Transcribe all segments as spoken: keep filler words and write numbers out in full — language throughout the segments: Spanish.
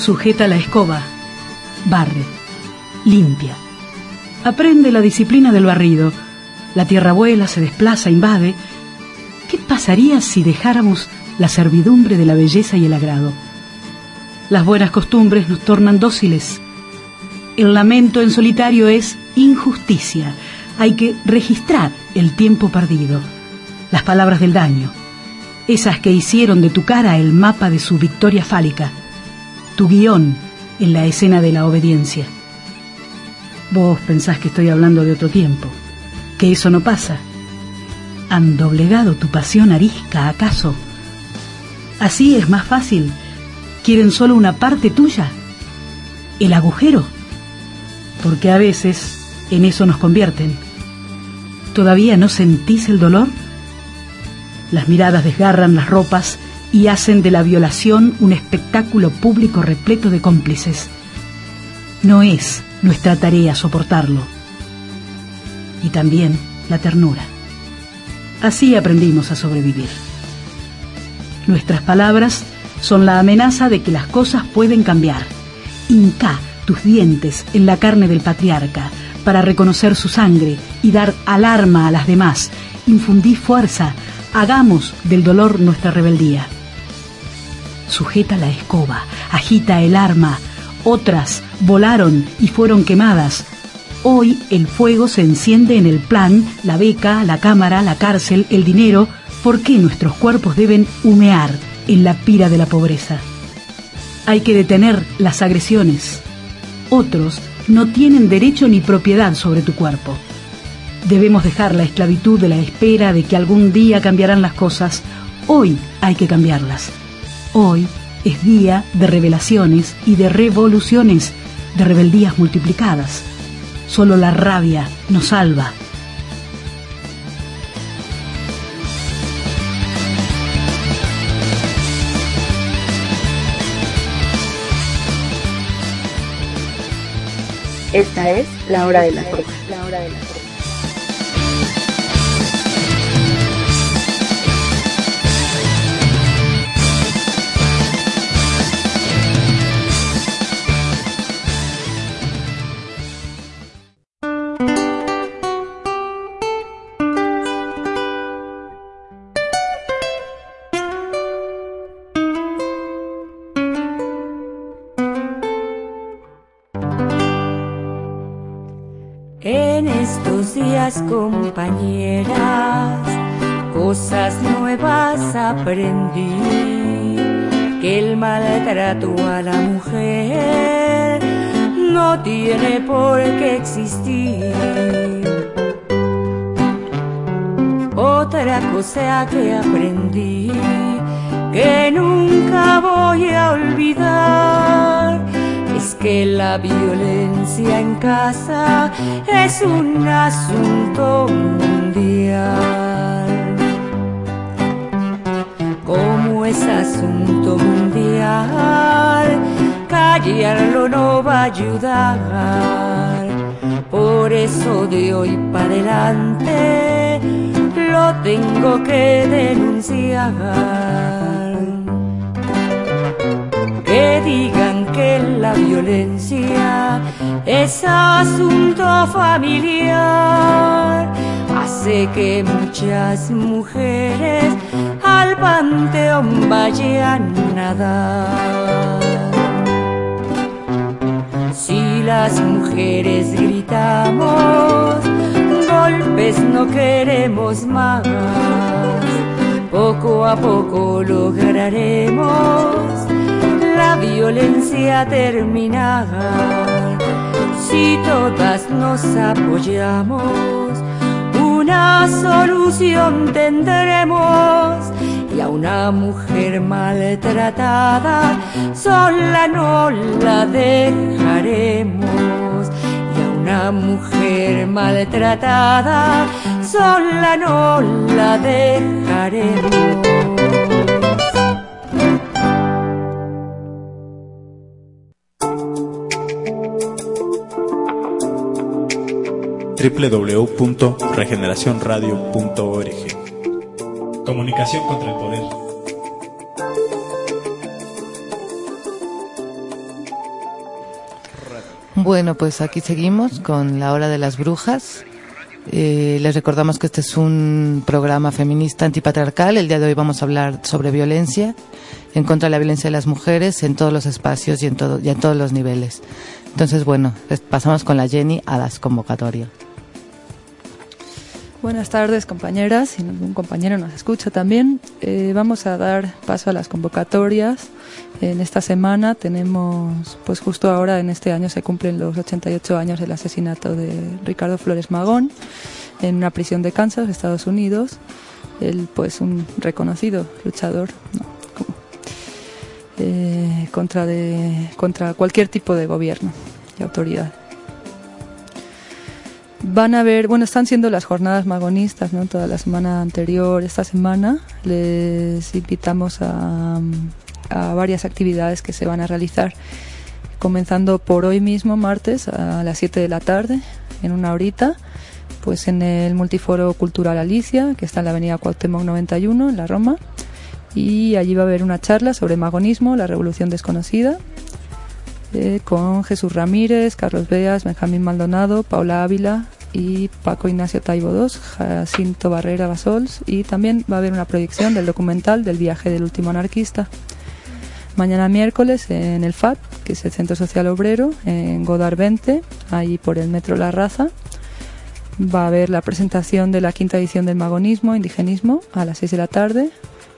Sujeta la escoba, barre, limpia. Aprende la disciplina del barrido. La tierra vuela, se desplaza, invade. ¿Qué pasaría si dejáramos la servidumbre de la belleza y el agrado? Las buenas costumbres nos tornan dóciles. El lamento en solitario es injusticia. Hay que registrar el tiempo perdido, las palabras del daño, esas que hicieron de tu cara el mapa de su victoria fálica, tu guión en la escena de la obediencia. Vos pensás que estoy hablando de otro tiempo, que eso no pasa. ¿Han doblegado tu pasión arisca, acaso? Así es más fácil. ¿Quieren solo una parte tuya? ¿El agujero? Porque a veces en eso nos convierten. ¿Todavía no sentís el dolor? Las miradas desgarran las ropas y hacen de la violación un espectáculo público repleto de cómplices. No es nuestra tarea soportarlo. Y también la ternura. Así aprendimos a sobrevivir. Nuestras palabras son la amenaza de que las cosas pueden cambiar. Hincá tus dientes en la carne del patriarca para reconocer su sangre y dar alarma a las demás. Infundí fuerza, hagamos del dolor nuestra rebeldía. Sujeta la escoba, agita el arma. Otras volaron y fueron quemadas. Hoy el fuego se enciende en el plan, la beca, la cámara, la cárcel, el dinero. ¿Por qué nuestros cuerpos deben humear en la pira de la pobreza? Hay que detener las agresiones. Otros no tienen derecho ni propiedad sobre tu cuerpo. Debemos dejar la esclavitud de la espera de que algún día cambiarán las cosas. Hoy hay que cambiarlas. Hoy es día de revelaciones y de revoluciones, de rebeldías multiplicadas. Solo la rabia nos salva. Esta es la hora de la bruja. La hora de la bruja. En estos días, compañeras, cosas nuevas aprendí, que el maltrato a la mujer no tiene por qué existir. Otra cosa que aprendí, que nunca voy a olvidar, es que la violencia en casa es un asunto mundial. Como es asunto mundial, callarlo no va a ayudar. Por eso de hoy para adelante lo tengo que denunciar. Que digan que la violencia es asunto familiar, hace que muchas mujeres al panteón vayan a nadar. Si las mujeres gritamos, golpes no queremos más, poco a poco lograremos la violencia terminar. Si todas nos apoyamos, una solución tendremos, y a una mujer maltratada sola no la dejaremos. Y a una mujer maltratada sola no la dejaremos. doble u doble u doble u punto regeneración radio punto org. Comunicación contra el poder. Bueno, pues aquí seguimos con la Hora de las Brujas. Eh, les recordamos que este es un programa feminista antipatriarcal. El día de hoy vamos a hablar sobre violencia, en contra de la violencia de las mujeres en todos los espacios y en, todo, y en todos los niveles. Entonces, bueno, pasamos con la Jenny a las convocatorias. Buenas tardes, compañeras, si algún compañero nos escucha también. Eh, vamos a dar paso a las convocatorias. En esta semana tenemos, pues justo ahora en este año se cumplen los ochenta y ocho años del asesinato de Ricardo Flores Magón en una prisión de Kansas, Estados Unidos. Él, pues, un reconocido luchador, ¿no? Como, eh, contra, de, contra cualquier tipo de gobierno y autoridad. Van a ver, bueno, están siendo las jornadas magonistas, ¿no? Toda la semana anterior, esta semana, les invitamos a, a varias actividades que se van a realizar, comenzando por hoy mismo, martes, a las siete de la tarde, en una horita, pues en el Multiforo Cultural Alicia, que está en la avenida Cuauhtémoc noventa y uno, en la Roma, y allí va a haber una charla sobre magonismo, la revolución desconocida, eh, con Jesús Ramírez, Carlos Beas, Benjamín Maldonado, Paula Ávila y Paco Ignacio Taibo segundo, Jacinto Barrera Basols, y también va a haber una proyección del documental del viaje del último anarquista. Mañana miércoles en el F A T, que es el Centro Social Obrero, en Godard veinte, ahí por el Metro La Raza, va a haber la presentación de la quinta edición del magonismo, indigenismo, a las seis de la tarde.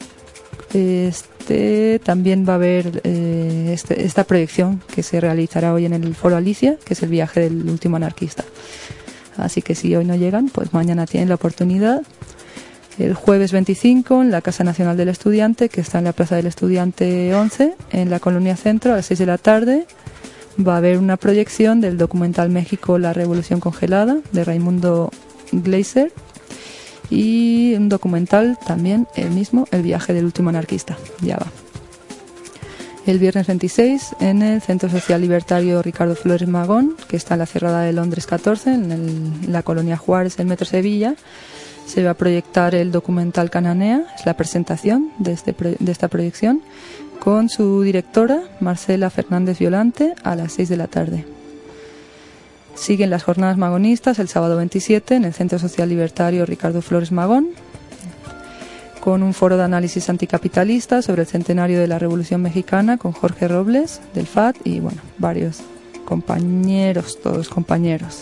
Este, también va a haber eh, este, esta proyección que se realizará hoy en el Foro Alicia, que es el viaje del último anarquista. Así que si hoy no llegan, pues mañana tienen la oportunidad. El jueves veinticinco en la Casa Nacional del Estudiante, que está en la Plaza del Estudiante once, en la Colonia Centro, a las seis de la tarde, va a haber una proyección del documental México, la Revolución Congelada, de Raimundo Gleiser, y un documental también, el mismo, El viaje del último anarquista. Ya va. El viernes veintiséis, en el Centro Social Libertario Ricardo Flores Magón, que está en la Cerrada de Londres catorce, en, el, en la Colonia Juárez, el Metro Sevilla, se va a proyectar el documental Cananea, es la presentación de, este, de esta proyección, con su directora, Marcela Fernández Violante, a las seis de la tarde. Siguen las jornadas magonistas el sábado veintisiete en el Centro Social Libertario Ricardo Flores Magón, con un foro de análisis anticapitalista sobre el centenario de la Revolución Mexicana con Jorge Robles del F A T y, bueno, varios compañeros, todos compañeros.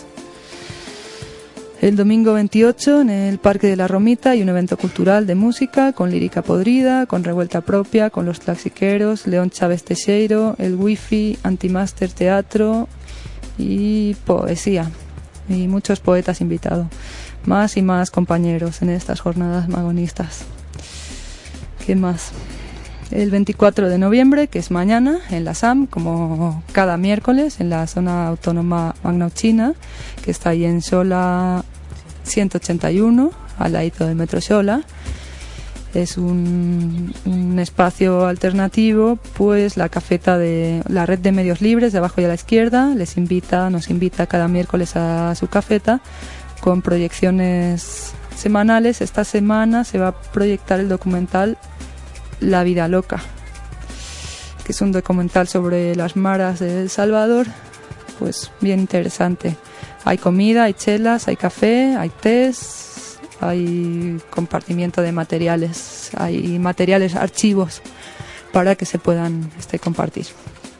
El domingo veintiocho en el Parque de la Romita hay un evento cultural de música con lírica podrida, con revuelta propia, con los Tlaxiqueros, León Chávez Teixeiro, el Wifi, Antimaster Teatro y poesía, y muchos poetas invitados. Más y más compañeros en estas jornadas magonistas. ¿Qué más? El veinticuatro de noviembre, que es mañana, en la S A M, como cada miércoles, en la zona autónoma magnauchina, que está ahí en Xola ciento ochenta y uno, al ladito del Metro Xola. Es un, un espacio alternativo, pues la cafeta de la red de medios libres, de abajo y a la izquierda, les invita, nos invita cada miércoles a su cafeta, con proyecciones semanales. Esta semana se va a proyectar el documental La vida loca, que es un documental sobre las maras de El Salvador, pues bien interesante. Hay comida, hay chelas, hay café, hay tés, hay compartimiento de materiales, hay materiales, archivos para que se puedan este, compartir.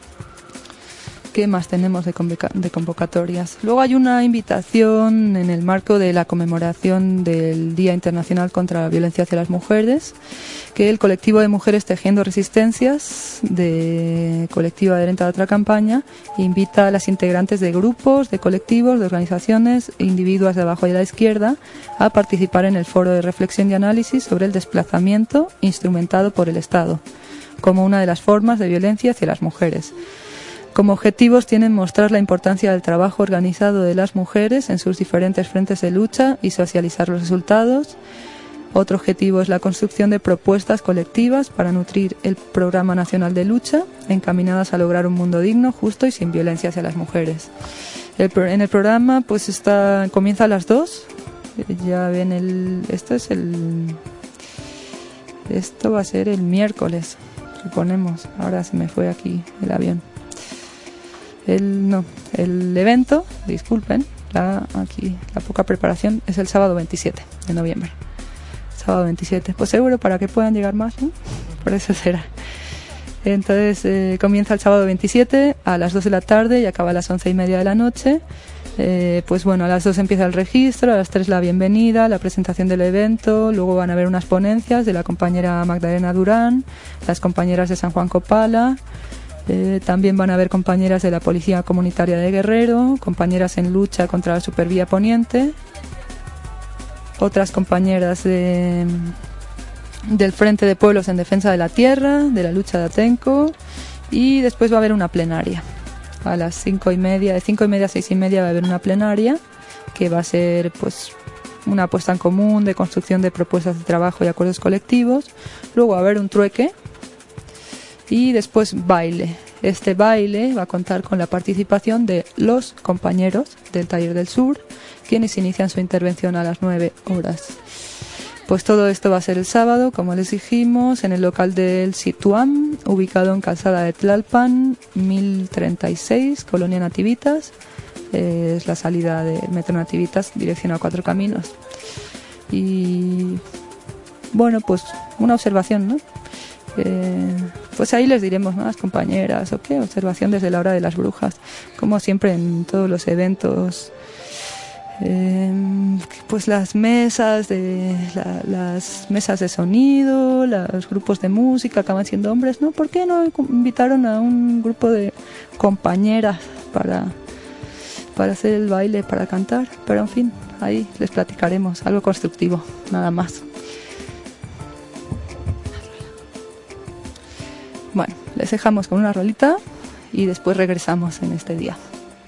¿Qué más tenemos de, convoca- de convocatorias? Luego hay una invitación en el marco de la conmemoración del Día Internacional contra la Violencia hacia las Mujeres, que el colectivo de Mujeres Tejiendo Resistencias, de colectivo adherente a otra campaña, invita a las integrantes de grupos, de colectivos, de organizaciones e individuos de abajo y de la izquierda a participar en el foro de reflexión y análisis sobre el desplazamiento instrumentado por el Estado, como una de las formas de violencia hacia las mujeres. Como objetivos tienen mostrar la importancia del trabajo organizado de las mujeres en sus diferentes frentes de lucha y socializar los resultados. Otro objetivo es la construcción de propuestas colectivas para nutrir el Programa Nacional de Lucha, encaminadas a lograr un mundo digno, justo y sin violencia hacia las mujeres. El, en el programa pues está, comienza a las dos. Ya ven el, esto es el, esto va a ser el miércoles, suponemos. Ahora se me fue aquí el avión. El, no, el evento, disculpen, la, aquí la poca preparación, es el sábado veintisiete de noviembre. Sábado veintisiete, pues seguro para que puedan llegar más, ¿no? Por eso será. Entonces eh, comienza el sábado veintisiete a las dos de la tarde y acaba a las once y media de la noche. Eh, pues bueno, a las dos empieza el registro, a las tres la bienvenida, la presentación del evento, luego van a haber unas ponencias de la compañera Magdalena Durán, las compañeras de San Juan Copala, eh, también van a haber compañeras de la Policía Comunitaria de Guerrero, compañeras en lucha contra la Supervía Poniente, otras compañeras de, del Frente de Pueblos en Defensa de la Tierra, de la lucha de Atenco, y después va a haber una plenaria. A las cinco y media, de cinco y media a seis y media va a haber una plenaria que va a ser pues una puesta en común de construcción de propuestas de trabajo y acuerdos colectivos. Luego va a haber un trueque y después baile. Este baile va a contar con la participación de los compañeros del Taller del Sur, quienes inician su intervención a las nueve horas. Pues todo esto va a ser el sábado, como les dijimos, en el local del Situam, ubicado en Calzada de Tlalpan, mil treinta y seis, Colonia Nativitas. Eh, es la salida de Metro Nativitas, dirección a Cuatro Caminos. Y bueno, pues una observación, ¿no? Eh, pues ahí les diremos, ¿no?, a las compañeras, o qué, observación desde la hora de las brujas, como siempre en todos los eventos. Eh, pues las mesas de la, las mesas de sonido, los grupos de música acaban siendo hombres, ¿no? ¿Por qué no invitaron a un grupo de compañeras para, para hacer el baile, para cantar? Pero en fin, ahí les platicaremos algo constructivo, nada más. Bueno, les dejamos con una rolita y después regresamos en este día.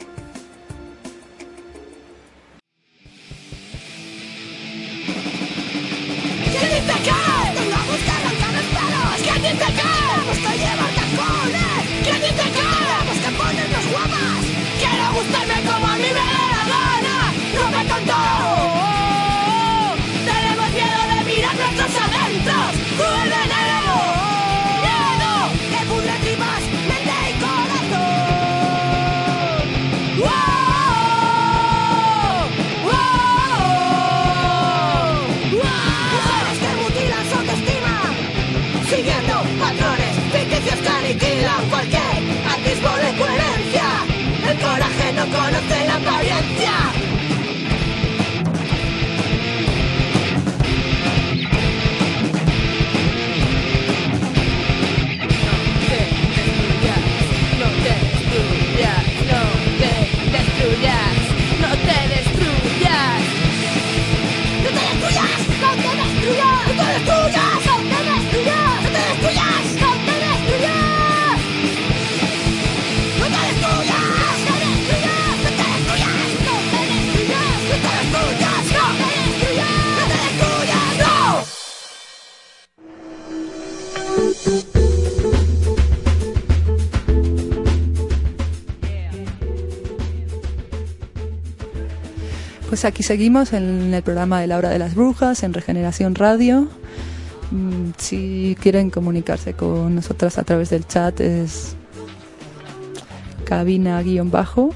Conoce la apariencia. Pues aquí seguimos en el programa de La Hora de las Brujas, en Regeneración Radio. Si quieren comunicarse con nosotras a través del chat es cabina-bajo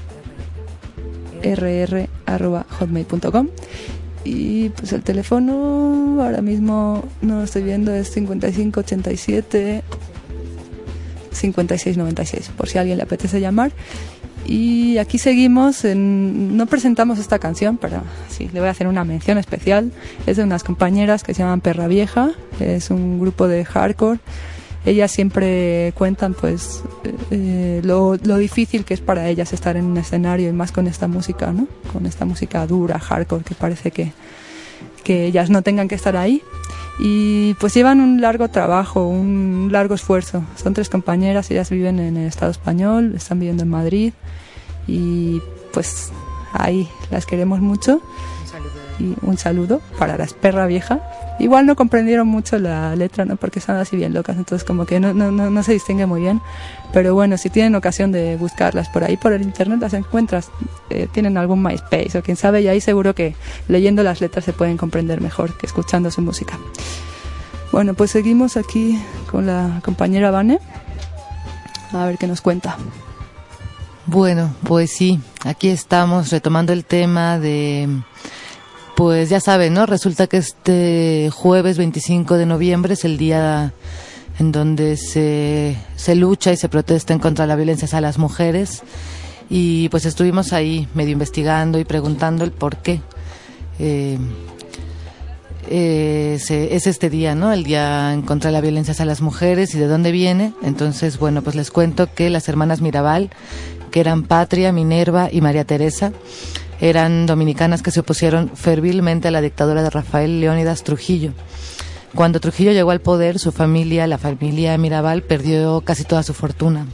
rr arroba hotmail punto com. Y pues el teléfono ahora mismo no lo estoy viendo, es cincuenta y cinco ochenta y siete cincuenta y seis noventa y seis, por si a alguien le apetece llamar. Y aquí seguimos, en, no presentamos esta canción, pero sí, le voy a hacer una mención especial. Es de unas compañeras que se llaman Perra Vieja, es un grupo de hardcore. Ellas siempre cuentan pues eh, lo, lo difícil que es para ellas estar en un escenario, y más con esta música, ¿no? Con esta música dura, hardcore, que parece que, que ellas no tengan que estar ahí. Y pues llevan un largo trabajo, un largo esfuerzo. Son tres compañeras, ellas viven en el Estado español, están viviendo en Madrid y pues ahí las queremos mucho. Un saludo. Y un saludo para las Perra Vieja. Igual no comprendieron mucho la letra, ¿no? Porque son así bien locas, entonces como que no, no, no, no se distingue muy bien. Pero bueno, si tienen ocasión de buscarlas por ahí, por el internet, las encuentras. Eh, tienen algún MySpace o quién sabe, y ahí seguro que leyendo las letras se pueden comprender mejor que escuchando su música. Bueno, pues seguimos aquí con la compañera Vane. A ver qué nos cuenta. Bueno, pues sí, aquí estamos retomando el tema de, pues ya saben, ¿no? Resulta que este jueves veinticinco de noviembre es el día en donde se, se lucha y se protesta en contra de la violencia hacia las mujeres, y pues estuvimos ahí medio investigando y preguntando el por qué. Eh, eh, se, es este día, ¿no? El día en contra de la violencia hacia las mujeres y de dónde viene. Entonces, bueno, pues les cuento que las hermanas Mirabal, que eran Patria, Minerva y María Teresa, eran dominicanas que se opusieron fervilmente a la dictadura de Rafael Leónidas Trujillo. Cuando Trujillo llegó al poder, su familia, la familia Mirabal, perdió casi toda su fortuna.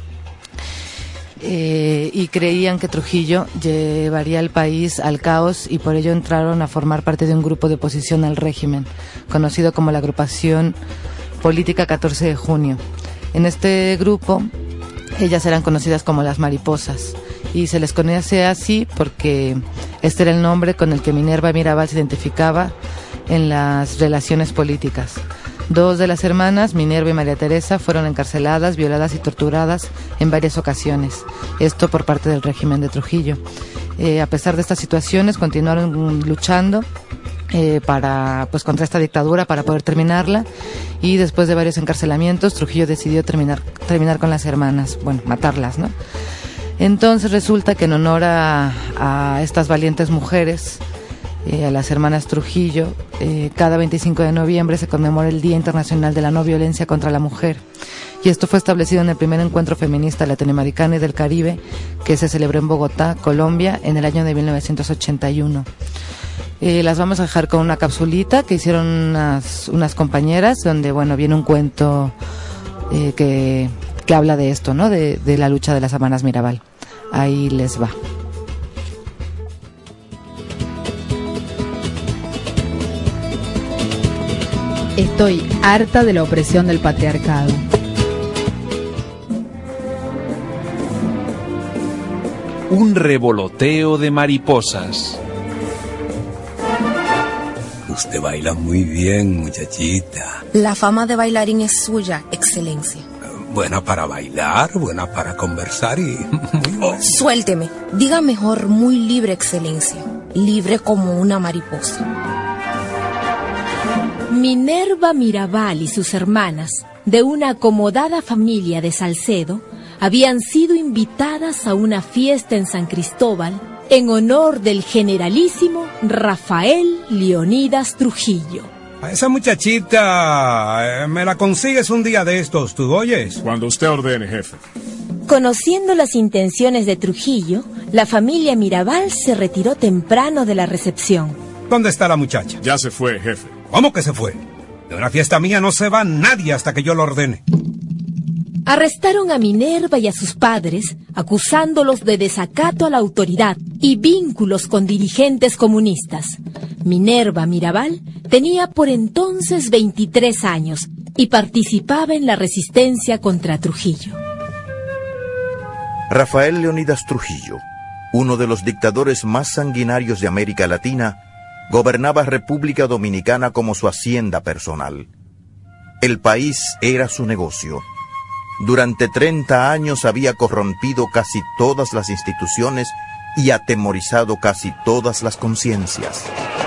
Eh, y creían que Trujillo llevaría al país al caos, y por ello entraron a formar parte de un grupo de oposición al régimen, conocido como la Agrupación Política catorce de junio. En este grupo, ellas eran conocidas como las mariposas, y se les conoce así porque este era el nombre con el que Minerva Mirabal se identificaba en las relaciones políticas. Dos de las hermanas, Minerva y María Teresa, fueron encarceladas, violadas y torturadas en varias ocasiones. Esto por parte del régimen de Trujillo. Eh, a pesar de estas situaciones, continuaron luchando eh, para, pues, contra esta dictadura, para poder terminarla. Y después de varios encarcelamientos, Trujillo decidió terminar, terminar con las hermanas, bueno, matarlas, ¿no? Entonces resulta que en honor a, a estas valientes mujeres, Eh, a las hermanas Trujillo, eh, cada veinticinco de noviembre se conmemora el Día Internacional de la No Violencia contra la Mujer, y esto fue establecido en el primer encuentro feminista latinoamericano y del Caribe, que se celebró en Bogotá, Colombia, en el año de mil novecientos ochenta y uno. Eh, las vamos a dejar con una capsulita que hicieron unas, unas compañeras, donde, bueno, viene un cuento eh, que, que habla de esto, ¿no? De, de la lucha de las hermanas Mirabal. Ahí les va. Estoy harta de la opresión del patriarcado. Un revoloteo de mariposas. Usted baila muy bien, muchachita. La fama de bailarín es suya, excelencia. Buena para bailar, buena para conversar y... Oh, suélteme. Diga mejor muy libre, excelencia. Libre como una mariposa. Minerva Mirabal y sus hermanas, de una acomodada familia de Salcedo, habían sido invitadas a una fiesta en San Cristóbal en honor del generalísimo Rafael Leónidas Trujillo. A esa muchachita, eh, me la consigues un día de estos, ¿tú oyes? Cuando usted ordene, jefe. Conociendo las intenciones de Trujillo, la familia Mirabal se retiró temprano de la recepción. ¿Dónde está la muchacha? Ya se fue, jefe. ¿Cómo que se fue? De una fiesta mía no se va nadie hasta que yo lo ordene. Arrestaron a Minerva y a sus padres, acusándolos de desacato a la autoridad y vínculos con dirigentes comunistas. Minerva Mirabal tenía por entonces veintitrés años y participaba en la resistencia contra Trujillo. Rafael Leónidas Trujillo, uno de los dictadores más sanguinarios de América Latina, gobernaba República Dominicana como su hacienda personal. El país era su negocio. Durante treinta años había corrompido casi todas las instituciones y atemorizado casi todas las conciencias.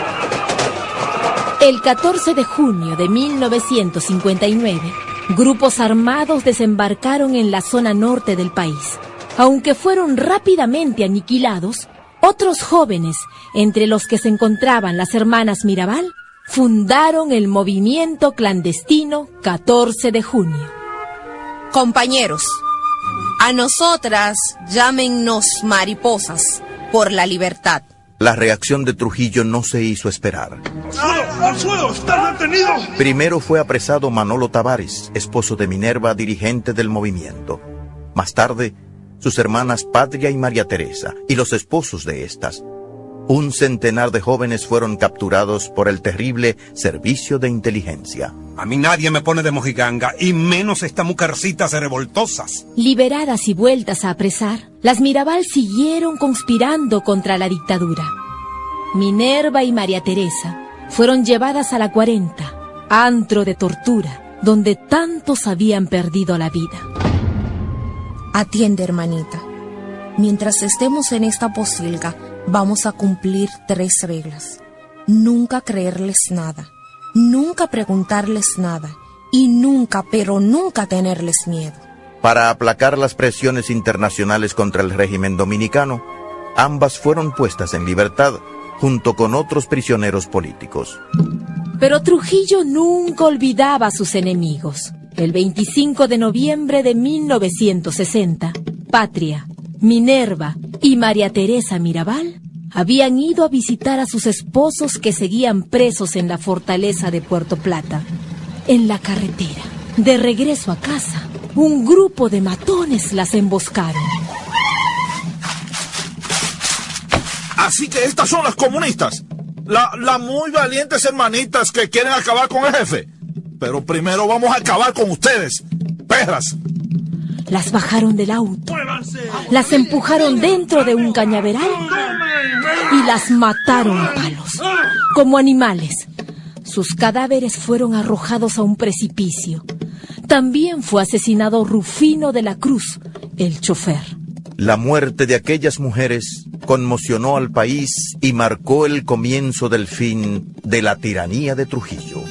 El catorce de junio de mil novecientos cincuenta y nueve, grupos armados desembarcaron en la zona norte del país. Aunque fueron rápidamente aniquilados, otros jóvenes, entre los que se encontraban las hermanas Mirabal, fundaron el movimiento clandestino catorce de junio. Compañeros, a nosotras llámennos mariposas por la libertad. La reacción de Trujillo no se hizo esperar. ¡Al suelo! ¡Está detenido! Primero fue apresado Manolo Tavares, esposo de Minerva, dirigente del movimiento. Más tarde, sus hermanas Patria y María Teresa, y los esposos de estas. Un centenar de jóvenes fueron capturados por el terrible servicio de inteligencia. A mí nadie me pone de mojiganga, y menos esta mujercitas revoltosas. Liberadas y vueltas a apresar, las Mirabal siguieron conspirando contra la dictadura. Minerva y María Teresa fueron llevadas a la cuarenta, antro de tortura, donde tantos habían perdido la vida. Atiende, hermanita. Mientras estemos en esta posilga, vamos a cumplir tres reglas. Nunca creerles nada, nunca preguntarles nada y nunca, pero nunca tenerles miedo. Para aplacar las presiones internacionales contra el régimen dominicano, ambas fueron puestas en libertad junto con otros prisioneros políticos. Pero Trujillo nunca olvidaba a sus enemigos. El veinticinco de noviembre de mil novecientos sesenta, Patria, Minerva y María Teresa Mirabal habían ido a visitar a sus esposos que seguían presos en la fortaleza de Puerto Plata. En la carretera, de regreso a casa, un grupo de matones las emboscaron. Así que estas son las comunistas, las la muy valientes hermanitas que quieren acabar con el jefe. Pero primero vamos a acabar con ustedes, perras. Las bajaron del auto, las empujaron dentro de un cañaveral y las mataron a palos, como animales. Sus cadáveres fueron arrojados a un precipicio. También fue asesinado Rufino de la Cruz, el chofer. La muerte de aquellas mujeres conmocionó al país y marcó el comienzo del fin de la tiranía de Trujillo.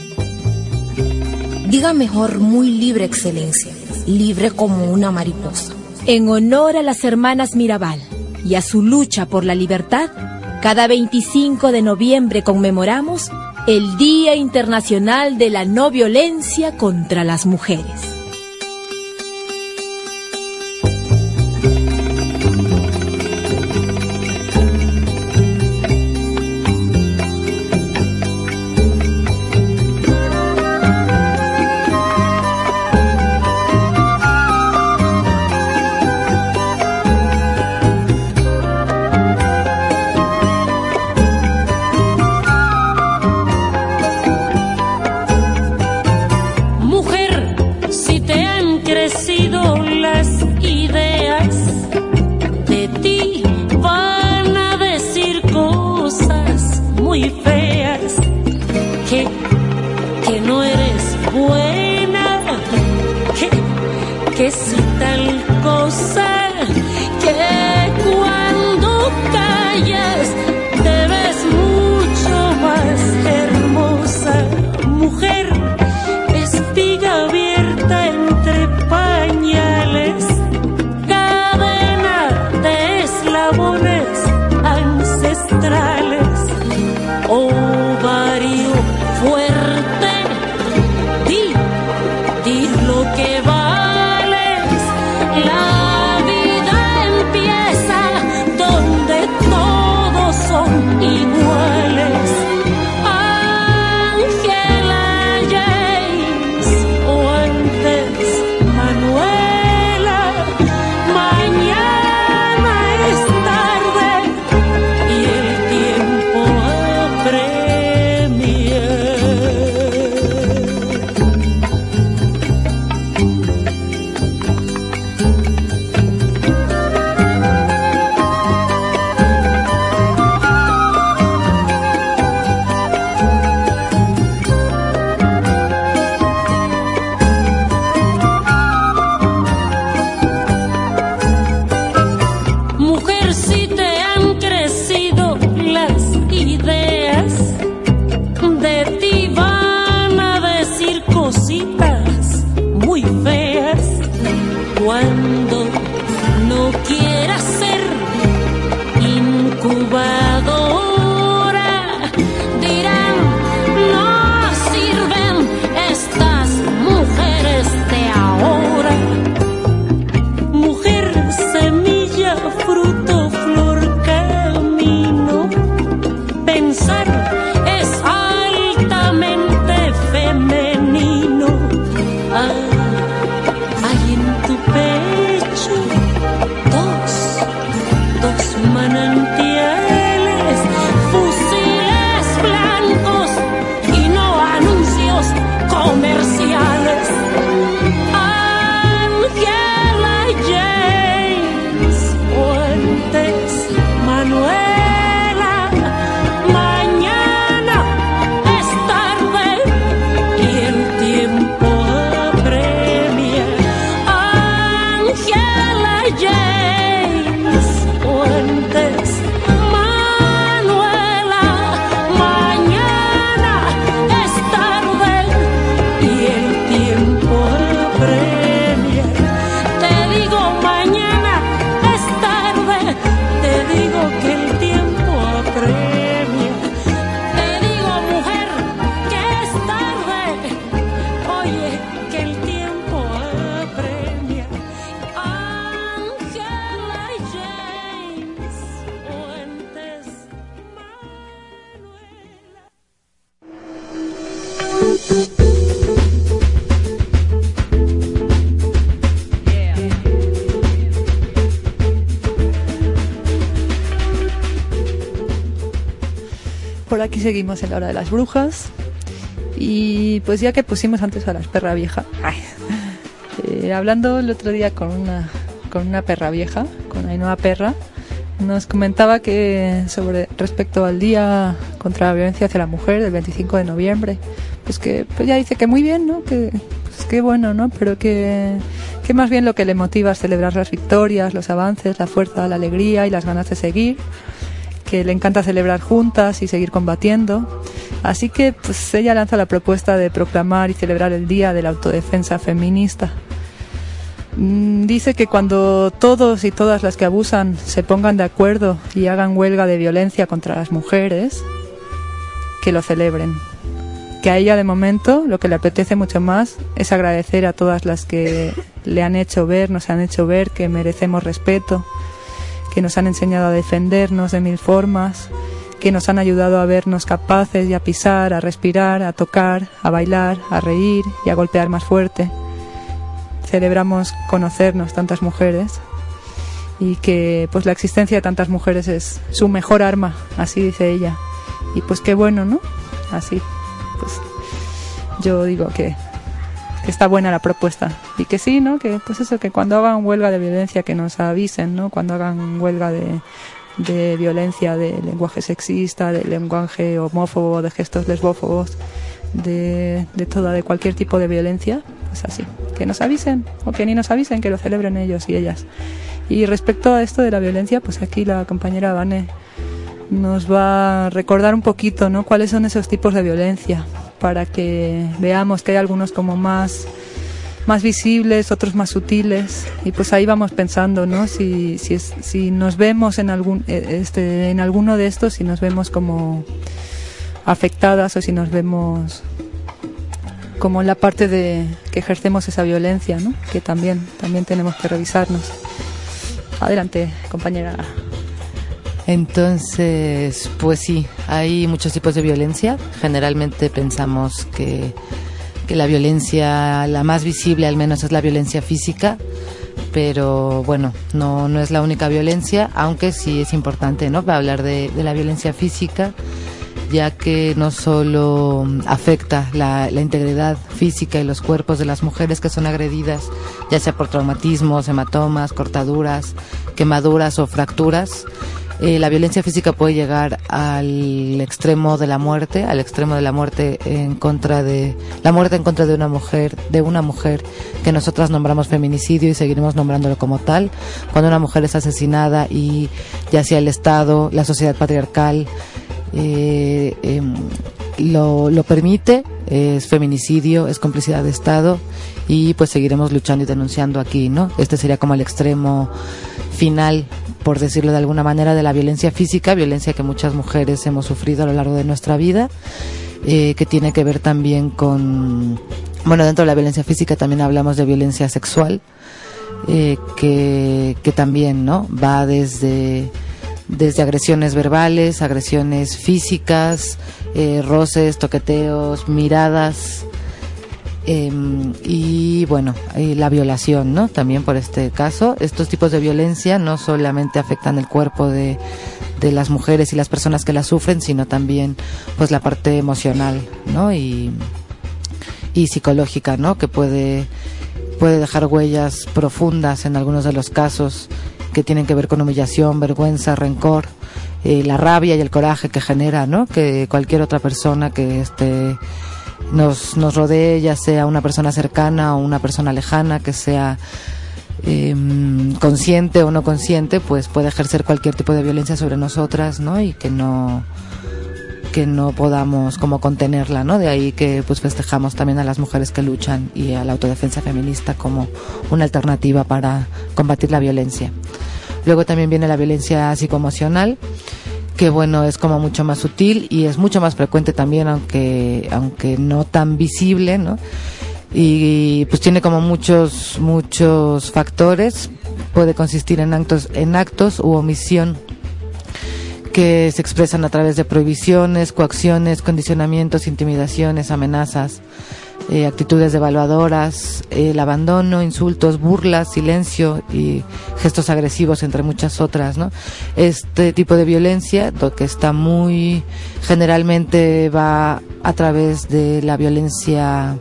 Diga mejor muy libre, excelencia, libre como una mariposa. En honor a las hermanas Mirabal y a su lucha por la libertad, cada veinticinco de noviembre conmemoramos el Día Internacional de la No Violencia contra las Mujeres. Pensar es altamente femenino. aquí seguimos en la hora de las brujas. Y pues ya que pusimos antes a la perra vieja, eh, hablando el otro día con una, con una perra vieja, con Ainhoa Perra, nos comentaba que sobre respecto al Día contra la Violencia hacia la Mujer del veinticinco de noviembre, pues que pues ya dice que muy bien, ¿no? Que pues qué bueno, ¿no? Pero que, que más bien lo que le motiva es celebrar las victorias, los avances, la fuerza, la alegría y las ganas de seguir, que le encanta celebrar juntas y seguir combatiendo. Así que pues ella lanza la propuesta de proclamar y celebrar el Día de la Autodefensa Feminista. Dice que cuando todos y todas las que abusan se pongan de acuerdo y hagan huelga de violencia contra las mujeres, que lo celebren. Que a ella de momento lo que le apetece mucho más es agradecer a todas las que le han hecho ver, nos han hecho ver que merecemos respeto, que nos han enseñado a defendernos de mil formas, que nos han ayudado a vernos capaces y a pisar, a respirar, a tocar, a bailar, a reír y a golpear más fuerte. Celebramos conocernos tantas mujeres y que pues la existencia de tantas mujeres es su mejor arma, así dice ella. Y pues qué bueno, ¿no? Así, pues yo digo que, que está buena la propuesta y que sí, ¿no? Que pues eso, que cuando hagan huelga de violencia que nos avisen, ¿no? Cuando hagan huelga de, de violencia, de lenguaje sexista, de lenguaje homófobo, de gestos lesbófobos, de, de toda, de cualquier tipo de violencia, pues así, que nos avisen, o que ni nos avisen, que lo celebren ellos y ellas. Y respecto a esto de la violencia, pues aquí la compañera Vane nos va a recordar un poquito, ¿no? Cuáles son esos tipos de violencia, para que veamos que hay algunos como más, más visibles, otros más sutiles, y pues ahí vamos pensando, ¿no? Si, si, es, si nos vemos en algún, este, en alguno de estos, si nos vemos como afectadas o si nos vemos como la parte de que ejercemos esa violencia, ¿no? Que también, también tenemos que revisarnos. Adelante, compañera. Entonces, pues sí, hay muchos tipos de violencia. Generalmente pensamos que, que la violencia, la más visible al menos, es la violencia física, pero bueno, no, no es la única violencia, aunque sí es importante, ¿no? Para hablar de, de la violencia física, ya que no solo afecta la, la integridad física y los cuerpos de las mujeres que son agredidas, ya sea por traumatismos, hematomas, cortaduras, quemaduras o fracturas. Eh, la violencia física puede llegar al extremo de la muerte, al extremo de la muerte en contra de la muerte en contra de una mujer, de una mujer que nosotras nombramos feminicidio y seguiremos nombrándolo como tal. Cuando una mujer es asesinada y ya sea el Estado, la sociedad patriarcal eh, eh, lo, lo permite, es feminicidio, es complicidad de Estado, y pues seguiremos luchando y denunciando aquí, ¿no? Este sería como el extremo final, por decirlo de alguna manera, de la violencia física, violencia que muchas mujeres hemos sufrido a lo largo de nuestra vida, eh, que tiene que ver también con, bueno, dentro de la violencia física también hablamos de violencia sexual, eh, que, que también, ¿no? Va desde, desde agresiones verbales, agresiones físicas, eh, roces, toqueteos, miradas, Eh, y bueno, y la violación, ¿no? También por este caso, estos tipos de violencia no solamente afectan el cuerpo de, de las mujeres y las personas que la sufren, sino también pues la parte emocional, ¿no? Y, y psicológica, ¿no? Que puede, puede dejar huellas profundas en algunos de los casos que tienen que ver con humillación, vergüenza, rencor, eh, la rabia y el coraje que genera, ¿no? Que cualquier otra persona que esté Nos, nos rodee, ya sea una persona cercana o una persona lejana, que sea eh, consciente o no consciente, pues puede ejercer cualquier tipo de violencia sobre nosotras, ¿no? Y que no que no podamos como contenerla, ¿no? De ahí que pues festejamos también a las mujeres que luchan y a la autodefensa feminista como una alternativa para combatir la violencia. Luego también viene la violencia psicoemocional, que bueno, es como mucho más sutil y es mucho más frecuente también, aunque aunque no tan visible, ¿no? Y pues tiene como muchos muchos factores. Puede consistir en actos en actos u omisión que se expresan a través de prohibiciones, coacciones, condicionamientos, intimidaciones, amenazas, eh, actitudes devaluadoras, eh, el abandono, insultos, burlas, silencio y gestos agresivos, entre muchas otras, ¿no? Este tipo de violencia, lo que está muy generalmente va a través de la violencia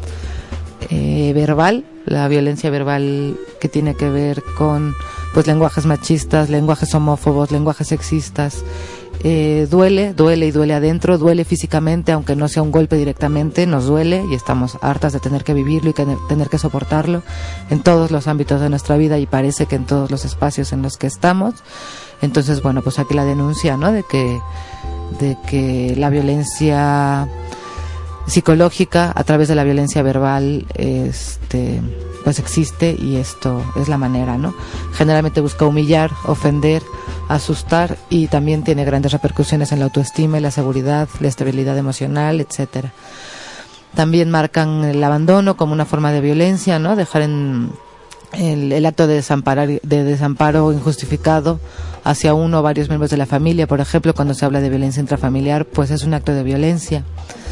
eh, verbal, la violencia verbal que tiene que ver con pues lenguajes machistas, lenguajes homófobos, lenguajes sexistas. Eh, duele, duele y duele adentro, duele físicamente, aunque no sea un golpe directamente, nos duele y estamos hartas de tener que vivirlo y que tener que soportarlo en todos los ámbitos de nuestra vida y parece que en todos los espacios en los que estamos. Entonces, bueno, pues aquí la denuncia, ¿no? De que, de que la violencia psicológica a través de la violencia verbal, este, pues existe y esto es la manera, ¿no? Generalmente busca humillar, ofender, asustar y también tiene grandes repercusiones en la autoestima y la seguridad, la estabilidad emocional, etcétera. También marcan el abandono como una forma de violencia, ¿no? Dejar en el, el acto de desamparar, de desamparo injustificado hacia uno o varios miembros de la familia, por ejemplo, cuando se habla de violencia intrafamiliar, pues es un acto de violencia.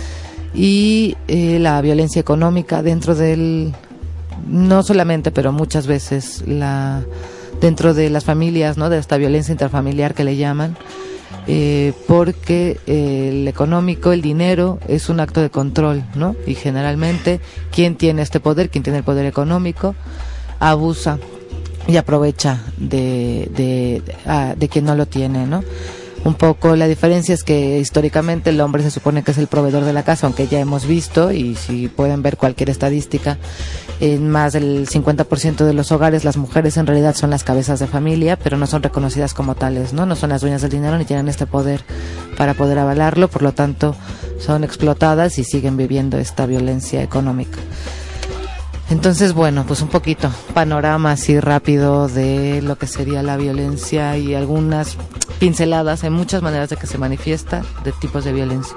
Y eh, la violencia económica dentro del, no solamente, pero muchas veces la dentro de las familias, ¿no? De esta violencia intrafamiliar que le llaman, eh, porque eh, el económico, el dinero, es un acto de control, ¿no? Y generalmente quien tiene este poder, quien tiene el poder económico, abusa y aprovecha de de, de, de quien no lo tiene, ¿no? Un poco la diferencia es que históricamente el hombre se supone que es el proveedor de la casa, aunque ya hemos visto, y si pueden ver cualquier estadística, en más del cincuenta por ciento de los hogares las mujeres en realidad son las cabezas de familia, pero no son reconocidas como tales, ¿no? No son las dueñas del dinero ni tienen este poder para poder avalarlo, por lo tanto son explotadas y siguen viviendo esta violencia económica. Entonces, bueno, pues un poquito panorama así rápido de lo que sería la violencia y algunas pinceladas, hay muchas maneras de que se manifiesta, de tipos de violencia.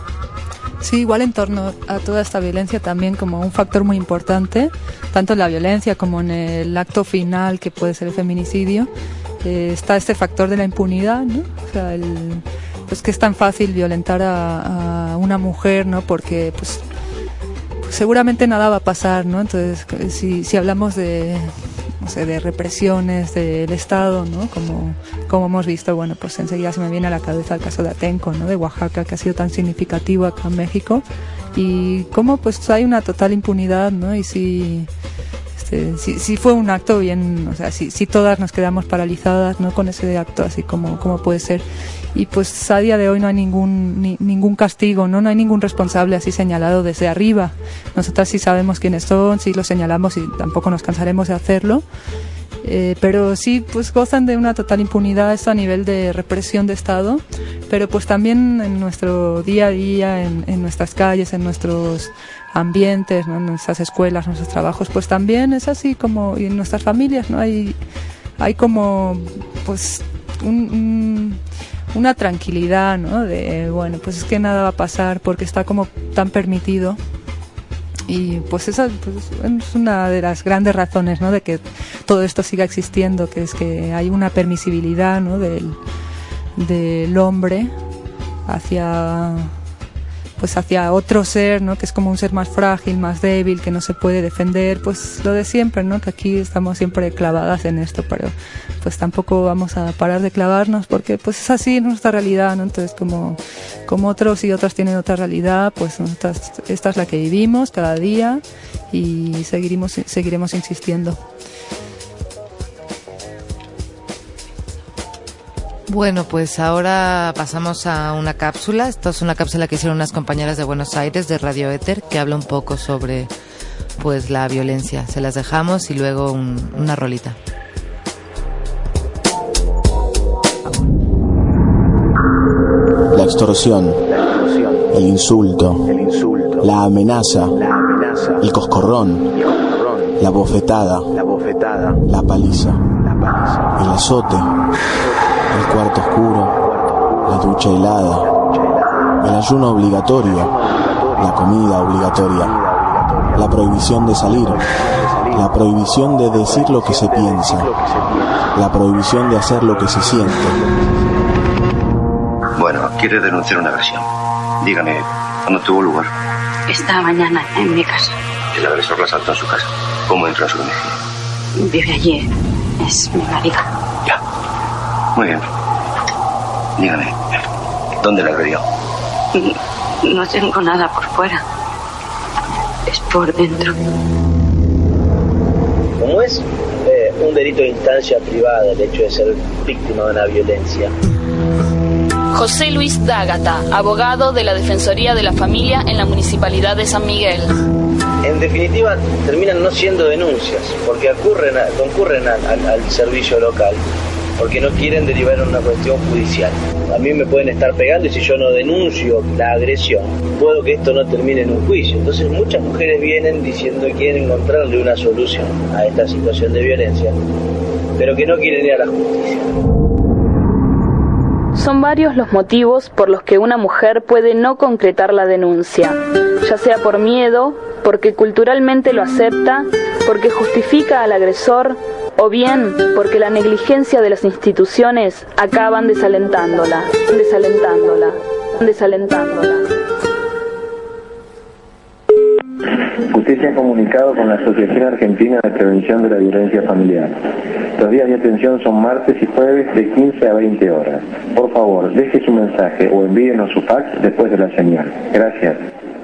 Sí, igual en torno a toda esta violencia también como un factor muy importante, tanto en la violencia como en el acto final que puede ser el feminicidio, eh, está este factor de la impunidad, ¿no? O sea, el, pues que es tan fácil violentar a, a una mujer, ¿no? Porque pues seguramente nada va a pasar, ¿no? Entonces, si, si hablamos de, no sé, de represiones del Estado, ¿no? Como, como hemos visto, bueno, pues enseguida se me viene a la cabeza el caso de Atenco, ¿no? De Oaxaca, que ha sido tan significativo acá en México, y cómo pues hay una total impunidad, ¿no? Y si, este, si, si fue un acto bien, o sea, si, si todas nos quedamos paralizadas, ¿no? Con ese acto, así como, como puede ser. Y pues a día de hoy no hay ningún ni, ningún castigo, ¿no? No hay ningún responsable así señalado desde arriba. Nosotras sí sabemos quiénes son, sí los señalamos y tampoco nos cansaremos de hacerlo. Eh, pero sí, pues gozan de una total impunidad, esto a nivel de represión de Estado, pero pues también en nuestro día a día, en, en nuestras calles, en nuestros ambientes, ¿no? En nuestras escuelas, en nuestros trabajos, pues también es así como, y en nuestras familias, ¿no? Hay, hay como, pues, un... un una tranquilidad, ¿no? De, bueno, pues es que nada va a pasar porque está como tan permitido. Y pues esa pues, es una de las grandes razones, ¿no? De que todo esto siga existiendo, que es que hay una permisibilidad, ¿no? Del, del hombre hacia, pues hacia otro ser, ¿no? Que es como un ser más frágil, más débil, que no se puede defender, pues lo de siempre, ¿no? Que aquí estamos siempre clavadas en esto, pero pues tampoco vamos a parar de clavarnos porque pues es así nuestra realidad, ¿no? Entonces como, como otros y otras tienen otra realidad, pues nosotras, esta es la que vivimos cada día y seguiremos, seguiremos insistiendo. Bueno, pues ahora pasamos a una cápsula. Esta es una cápsula que hicieron unas compañeras de Buenos Aires de Radio Éter que habla un poco sobre pues la violencia. Se las dejamos y luego un, una rolita. La extorsión, el insulto, la amenaza, el coscorrón, la bofetada, la paliza, el azote, el cuarto oscuro, la ducha helada, el ayuno obligatorio, la comida obligatoria, la prohibición de salir, la prohibición de decir lo que se piensa, la prohibición de hacer lo que se siente. Bueno, quiere denunciar una agresión. Dígame, ¿cuándo tuvo lugar? Esta mañana en mi casa. El agresor la asaltó en su casa. ¿Cómo entró a su domicilio? Vive allí. Es mi marido. Ya. Muy bien. Dígame, ¿dónde la agredió? No tengo nada por fuera. Es por dentro. ¿Cómo es? Eh, un delito de instancia privada el hecho de ser víctima de una violencia. José Luis D'Ágata, abogado de la Defensoría de la Familia en la Municipalidad de San Miguel. En definitiva, terminan no siendo denuncias, porque ocurren a, concurren a, a, al servicio local, porque no quieren derivar en una cuestión judicial. A mí me pueden estar pegando y si yo no denuncio la agresión, puedo que esto no termine en un juicio. Entonces muchas mujeres vienen diciendo que quieren encontrarle una solución a esta situación de violencia, pero que no quieren ir a la justicia. Son varios los motivos por los que una mujer puede no concretar la denuncia, ya sea por miedo, porque culturalmente lo acepta, porque justifica al agresor, o bien porque la negligencia de las instituciones acaban desalentándola, desalentándola, desalentándola. Usted se ha comunicado con la Asociación Argentina de Prevención de la Violencia Familiar. Los días de atención son martes y jueves de quince a veinte horas. Por favor, deje su mensaje o envíenos su fax después de la señal. Gracias.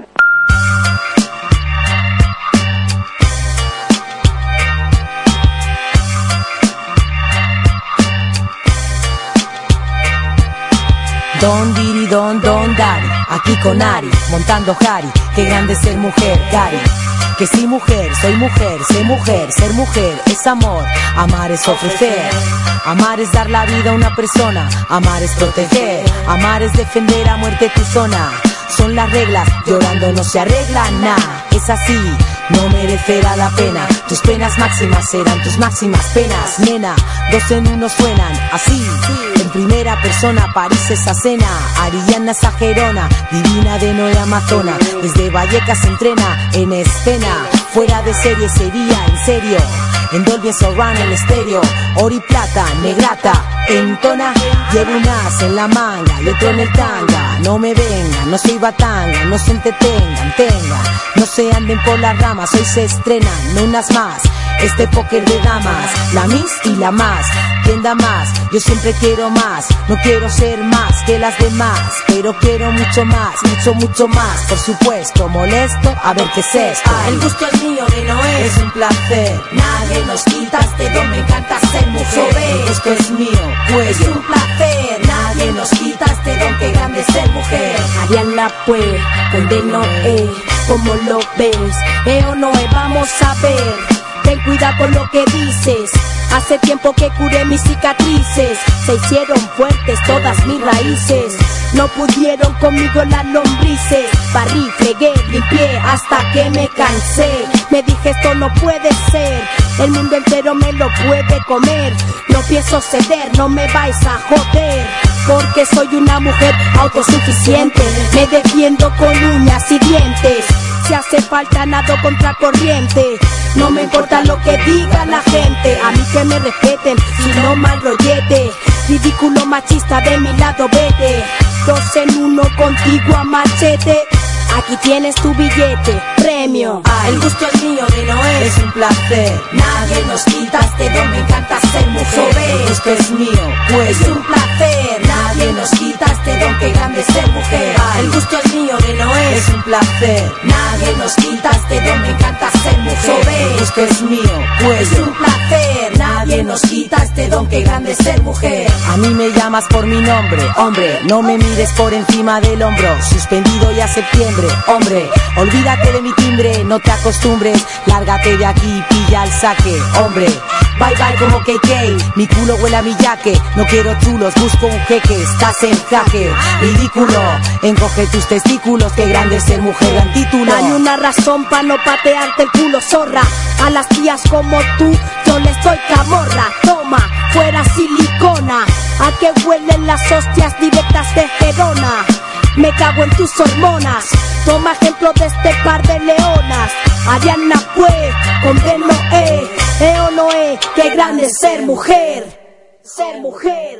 Don diri don don dari, aquí con Ari, montando Harry, qué grande ser mujer, Gary. Que sí mujer, soy mujer, sé mujer, ser mujer es amor, amar es ofrecer. Amar es dar la vida a una persona, amar es proteger, amar es defender a muerte tu zona. Son las reglas, llorando no se arregla nada, es así, no merecerá la pena. Tus penas máximas serán tus máximas penas, nena, dos en uno suenan así. En primera persona París esa cena, Ariana Sajerona, divina de Noé Amazona. Desde Vallecas se entrena en escena, fuera de serie sería en serio. En Dolby Surround el estéreo, oro y plata, negrata, entona. Llevo un as en la manga y otro en el tanga. No me vengan, no soy batanga, no se entretengan, tengan. No se anden por las ramas, hoy se estrenan, no unas más. Este póker de damas, la Miss y la más. ¿Quién da más? Yo siempre quiero más. No quiero ser más que las demás, pero quiero mucho más, mucho, mucho más. Por supuesto, molesto, a ver qué es esto. El gusto es mío de Noé, es un placer. Nadie nos quita este don, me encanta ser mujer. El gusto es mío, pues es un placer. Nadie nos quita este don, que grande es ser mujer. Ariana pues, con de Noé, ¿cómo lo ves? Eh o Noé, vamos a ver. Ten cuidado con lo que dices. Hace tiempo que curé mis cicatrices. Se hicieron fuertes todas mis raíces. No pudieron conmigo las lombrices. Barrí, fregué, limpié hasta que me cansé. Me dije esto no puede ser. El mundo entero me lo puede comer. No pienso ceder, no me vais a joder. Porque soy una mujer autosuficiente. Me defiendo con uñas y dientes. Si hace falta nado contra corriente. No me importa lo que diga la gente. A mí que me respeten, si no mal rollete. Ridículo machista de mi lado, vete. Dos en uno contigo a machete. Aquí tienes tu billete, premio. Ay, el gusto es mío de Noé, es un placer. Nadie nos quita este don, me encanta ser mujer. El gusto es mío, pues es un placer. Nadie nos quita este don, que grande es ser mujer. Ay, el gusto es mío de Noé, es un placer. Nadie nos quita este don, me encanta ser mujer. El gusto es mío, pues es un placer. Nadie nos quita este don, que grande es ser mujer. A mí me llamas por mi nombre, hombre. No me mires por encima del hombro. Suspendido ya septiembre. Hombre, olvídate de mi timbre, no te acostumbres, lárgate de aquí, pilla el saque, hombre. Bye bye como K K, mi culo huele a mi yaque. No quiero chulos, busco un jeque, estás en jaque. Ridículo, encoge tus testículos, qué grande es ser mujer, gran título. Hay una razón pa' no patearte el culo, zorra. A las tías como tú, yo les doy camorra. Toma, fuera silicona. ¿A qué huelen las hostias directas de Gerona? Me cago en tus hormonas. Toma ejemplo de este par de leonas. Ariana pues, con de Noé. Eh o Noé, qué grande es ser mujer. Ser mujer.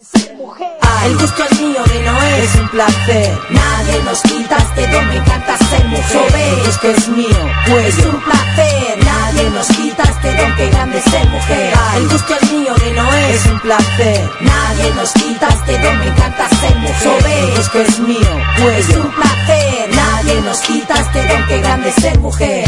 El gusto es mío de Noé, es un placer. Nadie nos quita este don, me encanta ser mujer. El gusto es mío, pues es un placer. Nadie nos quita este don, que grande es ser mujer. El gusto es mío de Noé, es un placer. Nadie nos quita este don, me encanta ser mujer. El gusto es mío, pues es un placer. Nadie nos quita este don, que grande es ser mujer.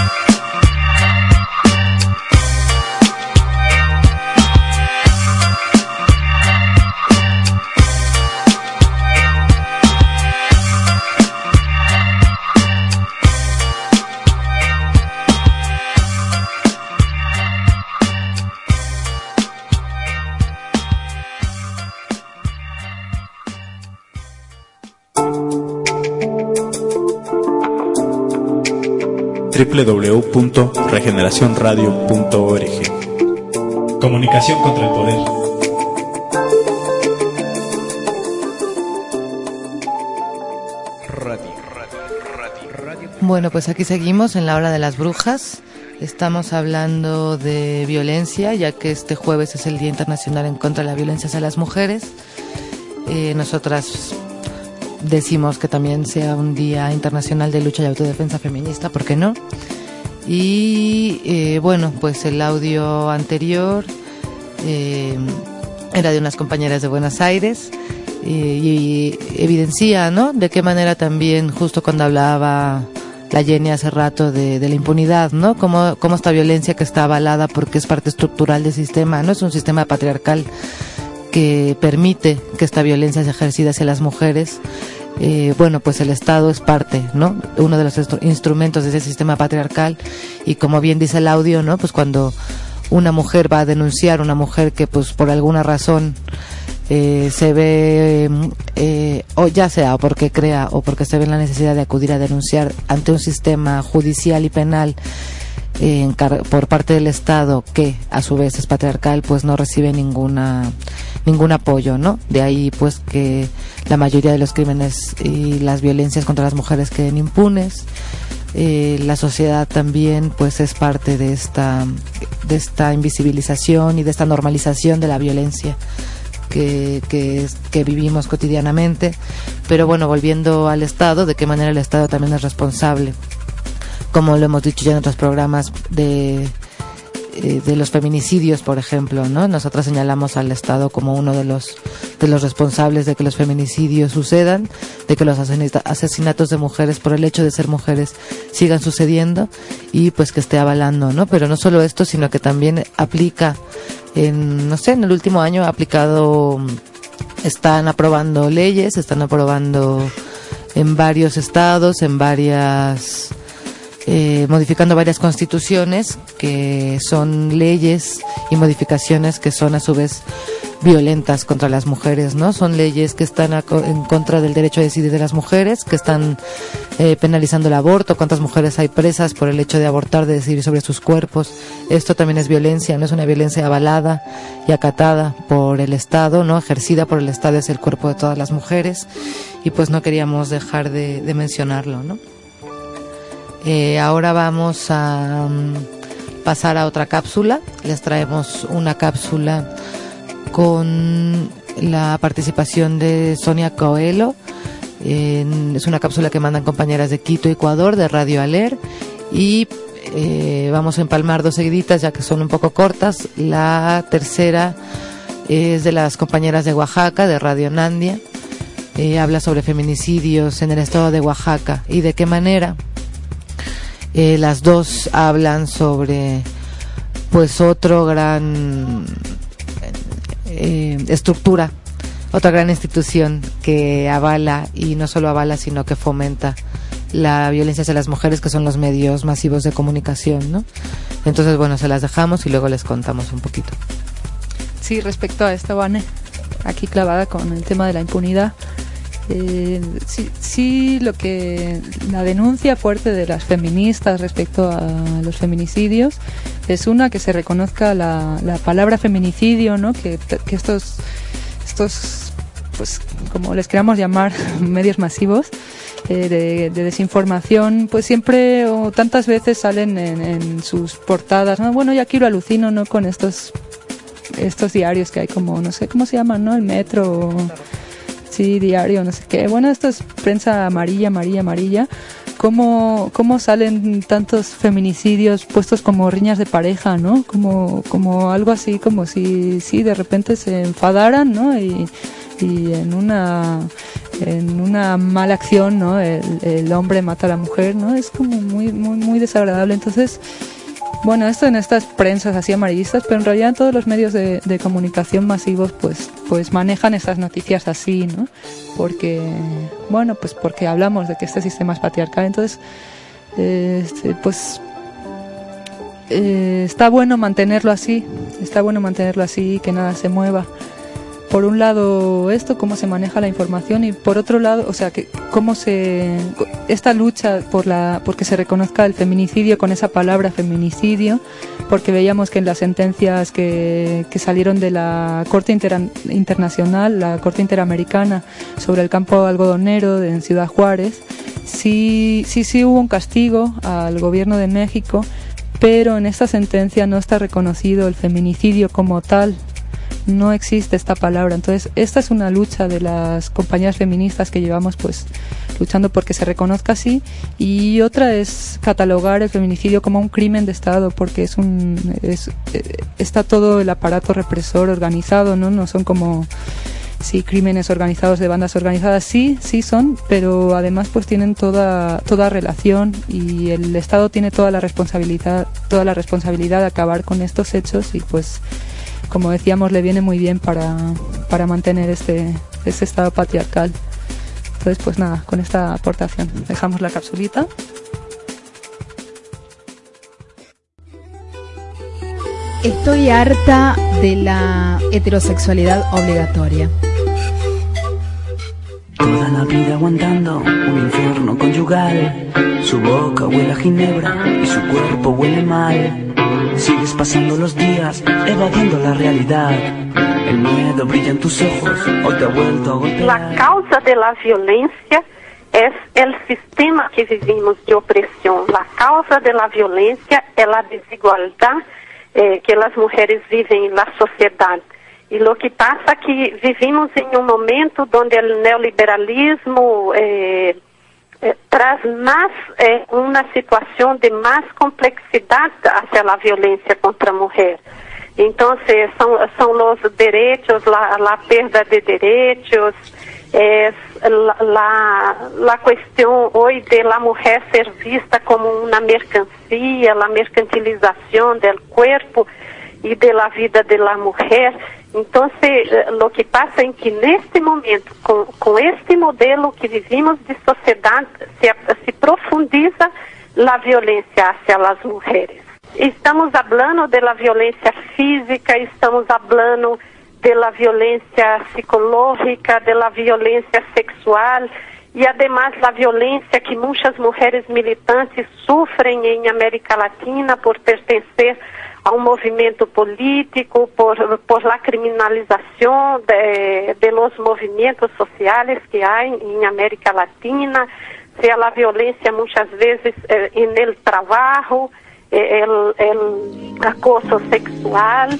doble u doble u doble u punto regeneración radio punto org. Comunicación contra el poder. Radio, radio, radio, radio. Bueno, pues aquí seguimos en la hora de las brujas. Estamos hablando de violencia, ya que este jueves es el Día Internacional en contra de la violencia hacia las mujeres. Eh, nosotras decimos que también sea un Día Internacional de Lucha y Autodefensa Feminista, ¿por qué no? Y eh, bueno, pues el audio anterior eh, era de unas compañeras de Buenos Aires eh, y evidencia, ¿no?, de qué manera también, justo cuando hablaba la Jenny hace rato de, de la impunidad, ¿no?, cómo, cómo esta violencia que está avalada porque es parte estructural del sistema, ¿no?, es un sistema patriarcal que permite que esta violencia sea ejercida hacia las mujeres. Eh, bueno, pues el Estado es parte, ¿no?, uno de los instru- instrumentos de ese sistema patriarcal, y como bien dice el audio, ¿no?, pues cuando una mujer va a denunciar, una mujer que pues por alguna razón eh, se ve, eh, o ya sea o porque crea o porque se ve la necesidad de acudir a denunciar ante un sistema judicial y penal eh, por parte del Estado, que a su vez es patriarcal, pues no recibe ninguna ningún apoyo, ¿no? De ahí pues que la mayoría de los crímenes y las violencias contra las mujeres queden impunes. Eh, la sociedad también pues es parte de esta de esta invisibilización y de esta normalización de la violencia que, que, es, que vivimos cotidianamente. Pero bueno, volviendo al Estado, de qué manera el Estado también es responsable, como lo hemos dicho ya en otros programas, de de los feminicidios, por ejemplo, ¿no? Nosotras señalamos al Estado como uno de los de los responsables de que los feminicidios sucedan, de que los asesinatos de mujeres por el hecho de ser mujeres sigan sucediendo, y pues que esté avalando, ¿no? Pero no solo esto, sino que también aplica en, no sé, en el último año ha aplicado, están aprobando leyes, están aprobando en varios estados, en varias Eh, modificando varias constituciones, que son leyes y modificaciones que son a su vez violentas contra las mujeres, ¿no? Son leyes que están a, en contra del derecho a decidir de las mujeres, que están eh, penalizando el aborto. ¿Cuántas mujeres hay presas por el hecho de abortar, de decidir sobre sus cuerpos? Esto también es violencia, no es una violencia avalada y acatada por el Estado, ¿no? Ejercida por el Estado, es el cuerpo de todas las mujeres, y pues no queríamos dejar de, de mencionarlo, ¿no? Eh, ahora vamos a um, pasar a otra cápsula. Les traemos una cápsula con la participación de Sonia Coelho. Eh, es una cápsula que mandan compañeras de Quito, Ecuador, de Radio Aler, y eh, vamos a empalmar dos seguiditas ya que son un poco cortas. La tercera es de las compañeras de Oaxaca, de Radio Nandia. Eh, habla sobre feminicidios en el estado de Oaxaca y de qué manera. Eh, las dos hablan sobre pues otro gran eh, estructura, otra gran institución que avala, y no solo avala sino que fomenta la violencia hacia las mujeres, que son los medios masivos de comunicación, ¿no? Entonces bueno, se las dejamos y luego les contamos un poquito. Sí, respecto a esto, Vane, aquí clavada con el tema de la impunidad. Eh, sí, sí, lo que la denuncia fuerte de las feministas respecto a los feminicidios es una, que se reconozca la, la palabra feminicidio, ¿no? Que, que estos estos pues como les queramos llamar medios masivos eh, de, de desinformación, pues siempre o tantas veces salen en, en sus portadas, ¿no? Bueno, yo aquí lo alucino, ¿no?, con estos estos diarios que hay como, no sé cómo se llaman, ¿no? El Metro, sí, diario, no sé qué. Bueno, esto es prensa amarilla, amarilla, amarilla. Cómo, cómo salen tantos feminicidios puestos como riñas de pareja, ¿no? Como, como algo así, como si, sí, de repente se enfadaran, ¿no? Y, y en una, en una mala acción, ¿no? El, el hombre mata a la mujer, ¿no? Es como muy, muy, muy desagradable. Entonces, bueno, esto en estas prensas así amarillistas, pero en realidad en todos los medios de, de comunicación masivos, pues, pues manejan estas noticias así, ¿no? Porque, bueno, pues porque hablamos de que este sistema es patriarcal, entonces, eh, este, pues, eh, está bueno mantenerlo así, está bueno mantenerlo así, que nada se mueva. Por un lado esto, cómo se maneja la información, y por otro lado, o sea, que cómo se esta lucha por la porque se reconozca el feminicidio con esa palabra feminicidio, porque veíamos que en las sentencias que, que salieron de la Corte Inter, Internacional, la Corte Interamericana sobre el campo algodonero de, en Ciudad Juárez, sí, sí, sí hubo un castigo al gobierno de México, pero en esta sentencia no está reconocido el feminicidio como tal. No existe esta palabra. Entonces, esta es una lucha de las compañeras feministas que llevamos pues luchando porque se reconozca así, y otra es catalogar el feminicidio como un crimen de Estado, porque es un es, está todo el aparato represor organizado, ¿no? No son como sí crímenes organizados de bandas organizadas, sí, sí son, pero además pues tienen toda toda relación, y el Estado tiene toda la responsabilidad, toda la responsabilidad de acabar con estos hechos, y pues como decíamos, le viene muy bien para, para mantener este, este estado patriarcal. Entonces, pues nada, con esta aportación dejamos la capsulita. Estoy harta de la heterosexualidad obligatoria. Toda la vida aguantando un infierno conyugal. Su boca huele a ginebra y su cuerpo huele mal. Sigues pasando los días evadiendo la realidad. El miedo brilla en tus ojos, hoy te ha vuelto a golpear. La causa de la violencia es el sistema que vivimos de opresión. La causa de la violencia es la desigualdad eh, que las mujeres viven en la sociedad. Y lo que pasa es que vivimos en un momento donde el neoliberalismo eh, Eh, traz más eh, una situación de más complejidad hacia la violencia contra la mujer. Entonces son, son los derechos, la, la pérdida de derechos, es la, la, la cuestión hoy de la mujer ser vista como una mercancía, la mercantilización del cuerpo y de la vida de la mujer. Entonces, lo que pasa es que en este momento, con, con este modelo que vivimos de sociedad, se, se profundiza la violencia hacia las mujeres. Estamos hablando de la violencia física, estamos hablando de la violencia psicológica, de la violencia sexual, y además la violencia que muchas mujeres militantes sufren en América Latina por pertencer a un movimiento político, por, por la criminalización de, de los movimientos sociales que hay en América Latina, sea la violencia muchas veces eh, en el trabajo, eh, el, el acoso sexual.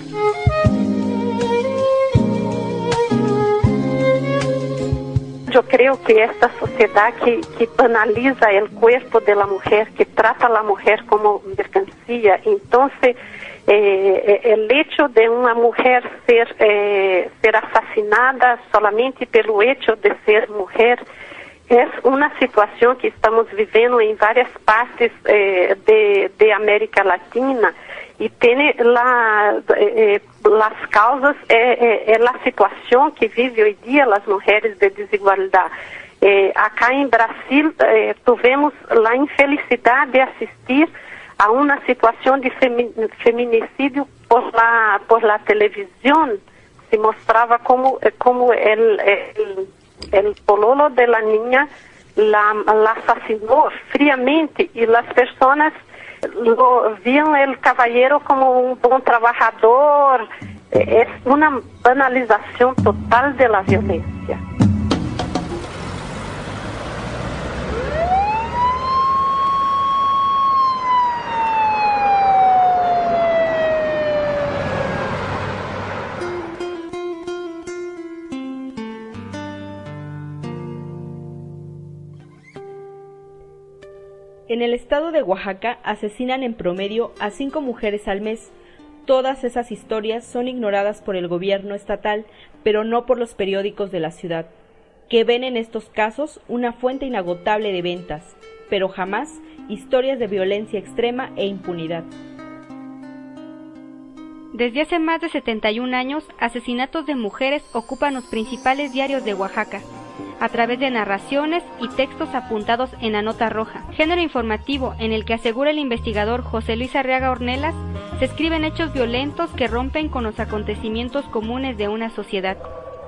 Yo creo que esta sociedad que, que banaliza el cuerpo de la mujer, que trata a la mujer como mercancía, entonces Eh, el hecho de una mujer ser, eh, ser asesinada solamente pelo hecho de ser mujer es una situación que estamos viviendo en varias partes eh, de, de América Latina, y tiene la, eh, las causas, eh, eh, es la situación que vive hoy día las mujeres de desigualdad. Eh, acá en Brasil eh, tuvimos la infelicidad de asistir a una situación de feminicidio por la por la televisión. Se mostraba como como el el, el pololo de la niña la, la asesinó fríamente, y las personas lo vían el caballero como un buen trabajador. Es una banalización total de la violencia. En el estado de Oaxaca asesinan en promedio a cinco mujeres al mes. Todas esas historias son ignoradas por el gobierno estatal, pero no por los periódicos de la ciudad, que ven en estos casos una fuente inagotable de ventas, pero jamás historias de violencia extrema e impunidad. Desde hace más de setenta y un años, asesinatos de mujeres ocupan los principales diarios de Oaxaca, a través de narraciones y textos apuntados en la nota roja, género informativo en el que, asegura el investigador José Luis Arriaga Ornelas, se escriben hechos violentos que rompen con los acontecimientos comunes de una sociedad.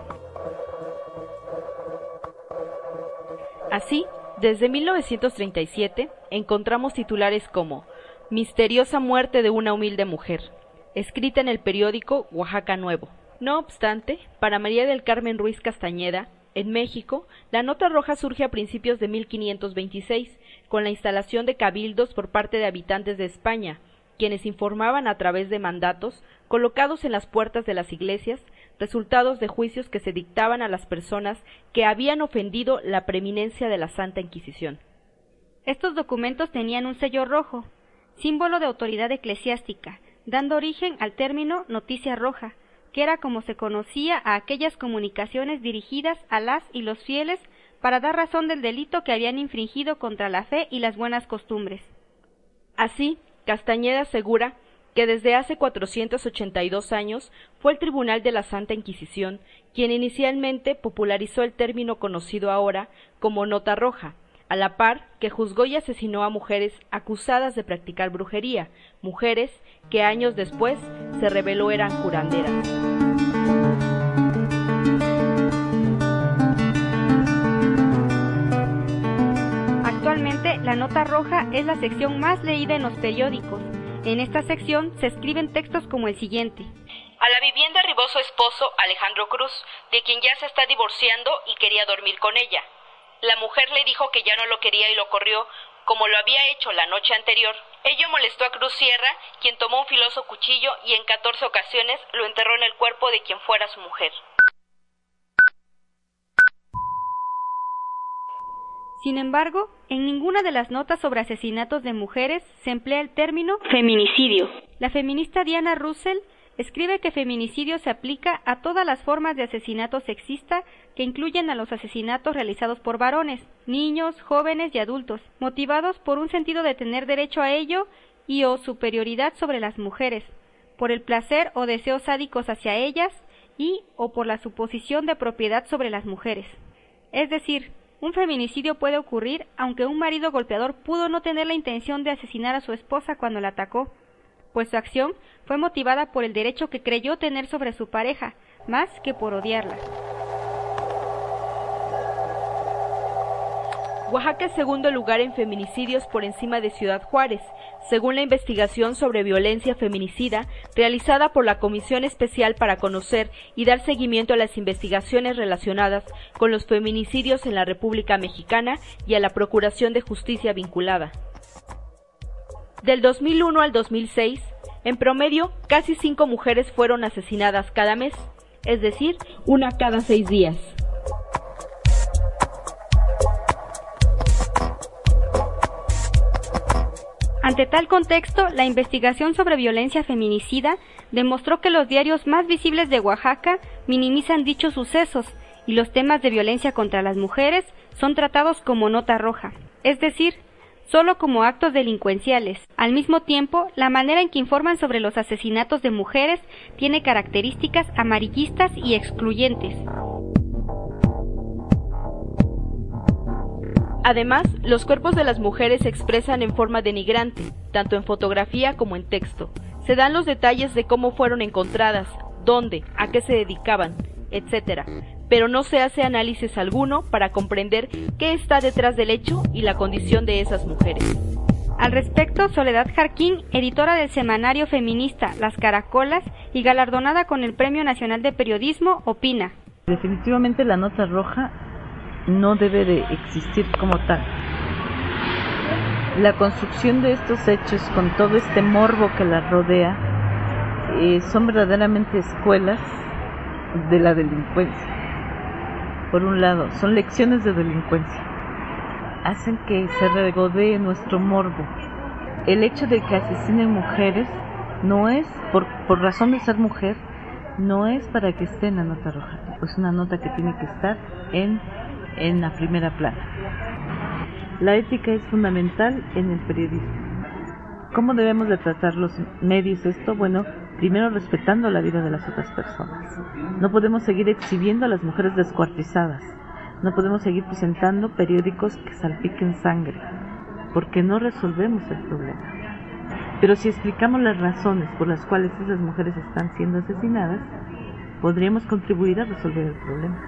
Así, desde mil novecientos treinta y siete, encontramos titulares como «Misteriosa muerte de una humilde mujer», escrita en el periódico Oaxaca Nuevo. No obstante, para María del Carmen Ruiz Castañeda, en México, la nota roja surge a principios de mil quinientos veintiséis, con la instalación de cabildos por parte de habitantes de España, quienes informaban a través de mandatos colocados en las puertas de las iglesias, resultados de juicios que se dictaban a las personas que habían ofendido la preeminencia de la Santa Inquisición. Estos documentos tenían un sello rojo, símbolo de autoridad eclesiástica, dando origen al término noticia roja, que era como se conocía a aquellas comunicaciones dirigidas a las y los fieles para dar razón del delito que habían infringido contra la fe y las buenas costumbres. Así, Castañeda asegura que desde hace cuatrocientos ochenta y dos años fue el Tribunal de la Santa Inquisición quien inicialmente popularizó el término conocido ahora como nota roja, a la par que juzgó y asesinó a mujeres acusadas de practicar brujería, mujeres que años después se reveló eran curanderas. Actualmente, la nota roja es la sección más leída en los periódicos. En esta sección se escriben textos como el siguiente. A la vivienda arribó su esposo, Alejandro Cruz, de quien ya se está divorciando y quería dormir con ella. La mujer le dijo que ya no lo quería y lo corrió, como lo había hecho la noche anterior. Ello molestó a Cruz Sierra, quien tomó un filoso cuchillo y en catorce ocasiones lo enterró en el cuerpo de quien fuera su mujer. Sin embargo, en ninguna de las notas sobre asesinatos de mujeres se emplea el término feminicidio. La feminista Diana Russell escribe que feminicidio se aplica a todas las formas de asesinato sexista que incluyen a los asesinatos realizados por varones, niños, jóvenes y adultos, motivados por un sentido de tener derecho a ello y o superioridad sobre las mujeres, por el placer o deseos sádicos hacia ellas y o por la suposición de propiedad sobre las mujeres. Es decir, un feminicidio puede ocurrir aunque un marido golpeador pudo no tener la intención de asesinar a su esposa cuando la atacó, pues su acción fue motivada por el derecho que creyó tener sobre su pareja, más que por odiarla. Oaxaca es segundo lugar en feminicidios por encima de Ciudad Juárez, según la investigación sobre violencia feminicida realizada por la Comisión Especial para conocer y dar seguimiento a las investigaciones relacionadas con los feminicidios en la República Mexicana y a la Procuración de Justicia vinculada. Del dos mil uno al dos mil seis, en promedio, casi cinco mujeres fueron asesinadas cada mes, es decir, una cada seis días. Ante tal contexto, la investigación sobre violencia feminicida demostró que los diarios más visibles de Oaxaca minimizan dichos sucesos y los temas de violencia contra las mujeres son tratados como nota roja, es decir, solo como actos delincuenciales. Al mismo tiempo, la manera en que informan sobre los asesinatos de mujeres tiene características amarillistas y excluyentes. Además, los cuerpos de las mujeres se expresan en forma denigrante, tanto en fotografía como en texto. Se dan los detalles de cómo fueron encontradas, dónde, a qué se dedicaban, etcétera, pero no se hace análisis alguno para comprender qué está detrás del hecho y la condición de esas mujeres. Al respecto, Soledad Jarquín, editora del semanario feminista Las Caracolas y galardonada con el Premio Nacional de Periodismo, opina: definitivamente la nota roja no debe de existir como tal. La construcción de estos hechos con todo este morbo que la rodea eh, son verdaderamente escuelas de la delincuencia. Por un lado, son lecciones de delincuencia. hacen que se regodee nuestro morbo. El hecho de que asesinen mujeres no es, por, por razón de ser mujer, no es para que esté en la nota roja, es una nota que tiene que estar en, en la primera plana. La ética es fundamental en el periodismo. ¿Cómo debemos de tratar los medios esto? Bueno, primero respetando la vida de las otras personas. No podemos seguir exhibiendo a las mujeres descuartizadas. No podemos seguir presentando periódicos que salpiquen sangre, porque no resolvemos el problema. Pero si explicamos las razones por las cuales esas mujeres están siendo asesinadas, podríamos contribuir a resolver el problema.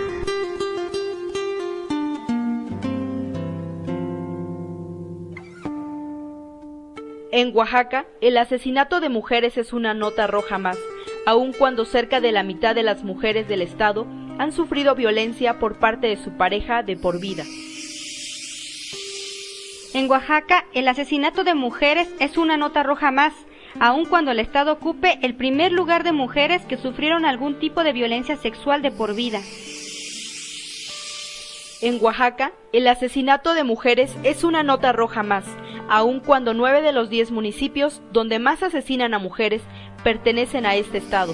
En Oaxaca, el asesinato de mujeres es una nota roja más, aun cuando cerca de la mitad de las mujeres del estado han sufrido violencia por parte de su pareja de por vida. En Oaxaca, el asesinato de mujeres es una nota roja más, aun cuando el estado ocupe el primer lugar de mujeres que sufrieron algún tipo de violencia sexual de por vida. En Oaxaca, el asesinato de mujeres es una nota roja más, aun cuando nueve de los diez municipios donde más asesinan a mujeres pertenecen a este estado.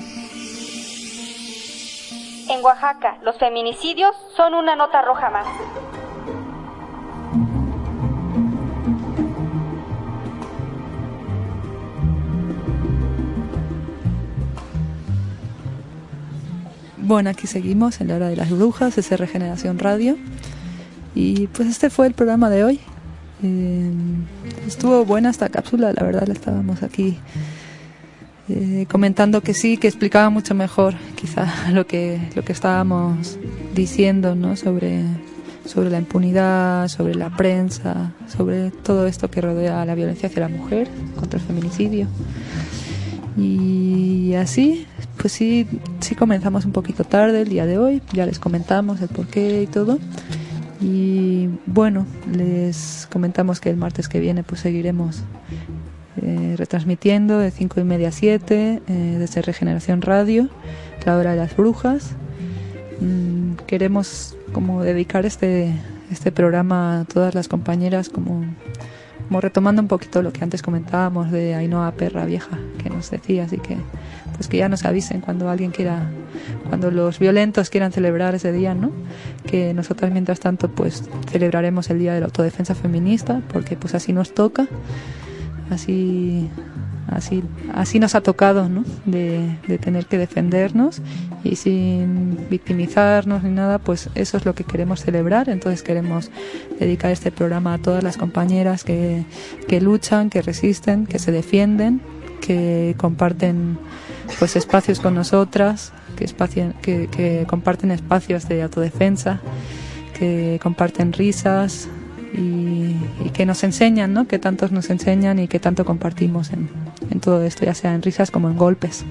En Oaxaca, los feminicidios son una nota roja más. Bueno, aquí seguimos en la hora de las brujas, es Regeneración Radio. Y pues este fue el programa de hoy. Eh, estuvo buena esta cápsula, la verdad, la estábamos aquí eh, comentando que sí, que explicaba mucho mejor quizá lo que lo que estábamos diciendo, ¿no? sobre, sobre la impunidad, sobre la prensa, sobre todo esto que rodea la violencia hacia la mujer, contra el feminicidio. Y así, pues sí, sí comenzamos un poquito tarde el día de hoy, ya les comentamos el porqué y todo. Y bueno, les comentamos que el martes que viene pues seguiremos eh, retransmitiendo de cinco y media a siete eh, desde Regeneración Radio, la hora de las brujas. Mm, queremos como dedicar este, este programa a todas las compañeras, como, como retomando un poquito lo que antes comentábamos de Ainhoa Perra Vieja, que nos decía, así que pues que ya nos avisen cuando alguien quiera, cuando los violentos quieran celebrar ese día, ¿no? Que nosotras mientras tanto pues celebraremos el día de la autodefensa feminista, porque pues así nos toca, así así así nos ha tocado, ¿no? De, de tener que defendernos y sin victimizarnos ni nada, pues eso es lo que queremos celebrar. Entonces queremos dedicar este programa a todas las compañeras que, que luchan, que resisten, que se defienden, que comparten pues espacios con nosotras, que, espacio, que, que comparten espacios de autodefensa, que comparten risas y, y que nos enseñan, ¿no? Que tantos nos enseñan y que tanto compartimos en, en todo esto, ya sea en risas como en golpes.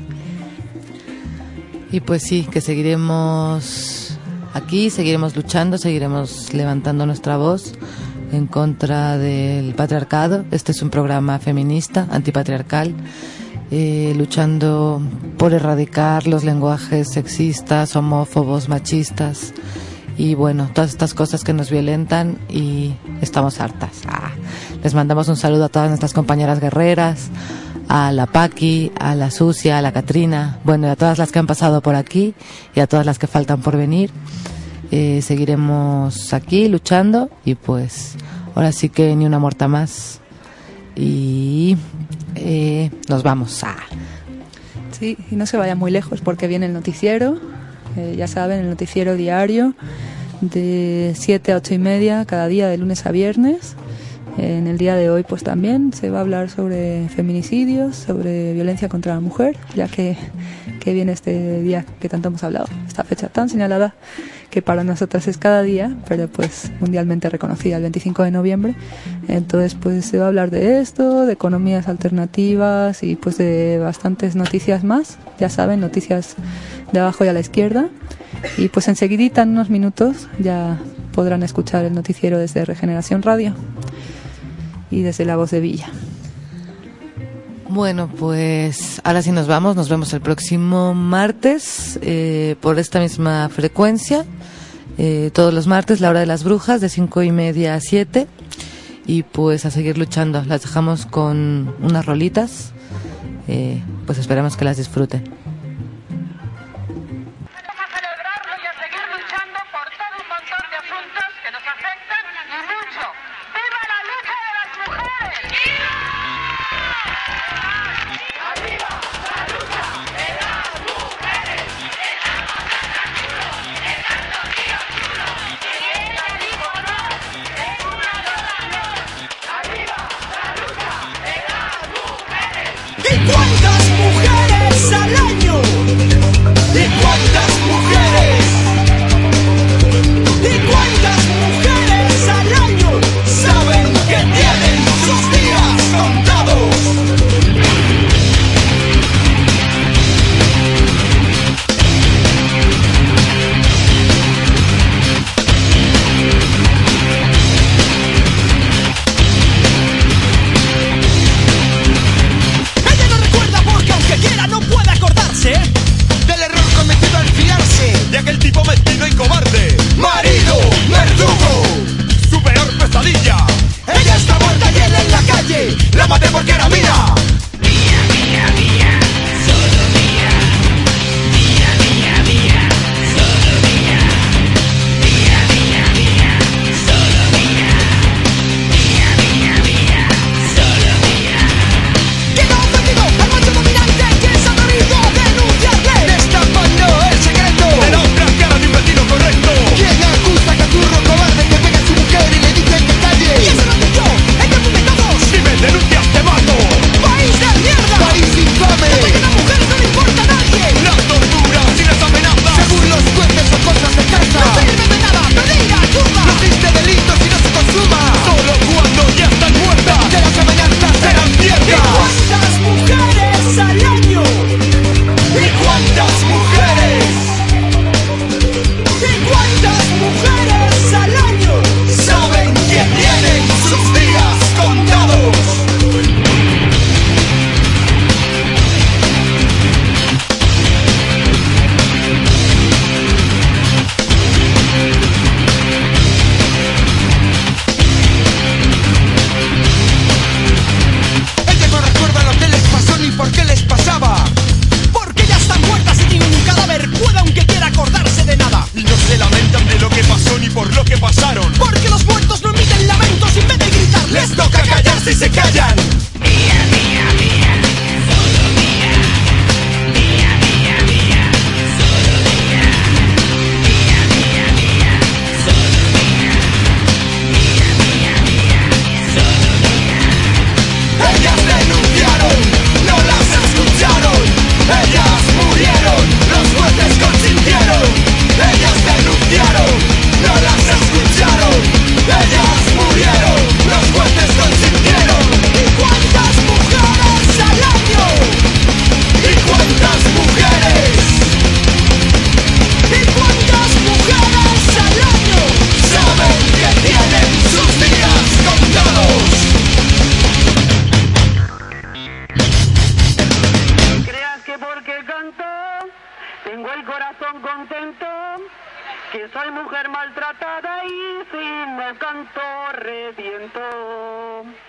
Y pues sí, que seguiremos aquí, seguiremos luchando, seguiremos levantando nuestra voz en contra del patriarcado. Este es un programa feminista, antipatriarcal, eh, luchando por erradicar los lenguajes sexistas, homófobos, machistas y bueno, todas estas cosas que nos violentan y estamos hartas. Ah, les mandamos un saludo a todas nuestras compañeras guerreras, a la Paqui, a la Sucia, a la Catrina, bueno, y a todas las que han pasado por aquí y a todas las que faltan por venir. Eh, seguiremos aquí luchando y pues ahora sí que ni una muerta más y eh, nos vamos. Ah. Sí, y no se vayan muy lejos porque viene el noticiero, eh, ya saben, el noticiero diario de siete a ocho y media cada día de lunes a viernes. En el día de hoy pues también se va a hablar sobre feminicidios, sobre violencia contra la mujer, ya que, que viene este día que tanto hemos hablado, esta fecha tan señalada que para nosotras es cada día, pero pues mundialmente reconocida el veinticinco de noviembre. Entonces pues se va a hablar de esto, de economías alternativas y pues de bastantes noticias más, ya saben, noticias de abajo y a la izquierda. Y pues enseguidita, en unos minutos, ya podrán escuchar el noticiero desde Regeneración Radio y desde La Voz de Villa. Bueno, pues ahora sí nos vamos, nos vemos el próximo martes eh, por esta misma frecuencia. eh, todos los martes, la hora de las brujas, de cinco y media a siete. Y pues a seguir luchando. Las dejamos con unas rolitas. Eh, pues esperamos que las disfruten. ¿Cuántas mujeres al año? ¿Y cuántas mujeres? ¿Y cuántas mujeres al año saben que tienen sus días contados? Del error cometido al fiarse de aquel tipo mezquino y cobarde. Marido, verdugo, su peor pesadilla. Ella está muerta y él en la calle la maté porque era mía. Mía, mía, mía, solo mía. Mía, mía, mía, solo mía. Mía, mía, mía, solo mía. Mía, mía, mía, solo mía. Quedó ofendido al macho dominante que es aburrido a denunciarle. Destapando el secreto de la otra cara de un vecino correcto. ¿Quién acusa a Caturro cobarde que pega a su mujer y le dice que calle? Y eso no soy yo, ella es de todos. Si me denuncias te mato. País de mierda, país infame, donde a mujeres no le importa a nadie. Las torturas y las amenazas, según los jueces son cosas de casa. No sirve de nada, pedir ayuda. No existe delito si no se consuma. Solo cuando ya están muertas, de las amenazas serán ciertas. ¿Y cuántas mujeres al año? ¿Y cuántas mujeres? ¿Y cuántas mujeres al año saben que tienen sus días contados? Ella no recuerda lo que les pasó ni por qué les pasaba. Porque ya están muertas y ningún cadáver puede aunque quiera acordarse de nada. Y no se lamentan de lo que pasó ni por lo que pasaron. Porque los muertos no emiten lamentos en vez de gritar. Les toca callarse y se callan. Mía, mía, mía, solo mía. Mía, mía, mía, solo mía. Mía, mía, mía, solo mía. Mía, mía, mía, solo mía. Ellas denunciaron, no las escucharon. Ellas murieron, los jueces consintieron. Ellas denunciaron, no las escucharon. Ellas murieron, los jueces consintieron. ¿Y cuántas mujeres al año? ¿Y cuántas mujeres? ¿Y cuántas mujeres al año saben que tienen sus días contados? Creas que porque canto tengo el corazón contento, que soy mujer maltratada y si no canto reviento.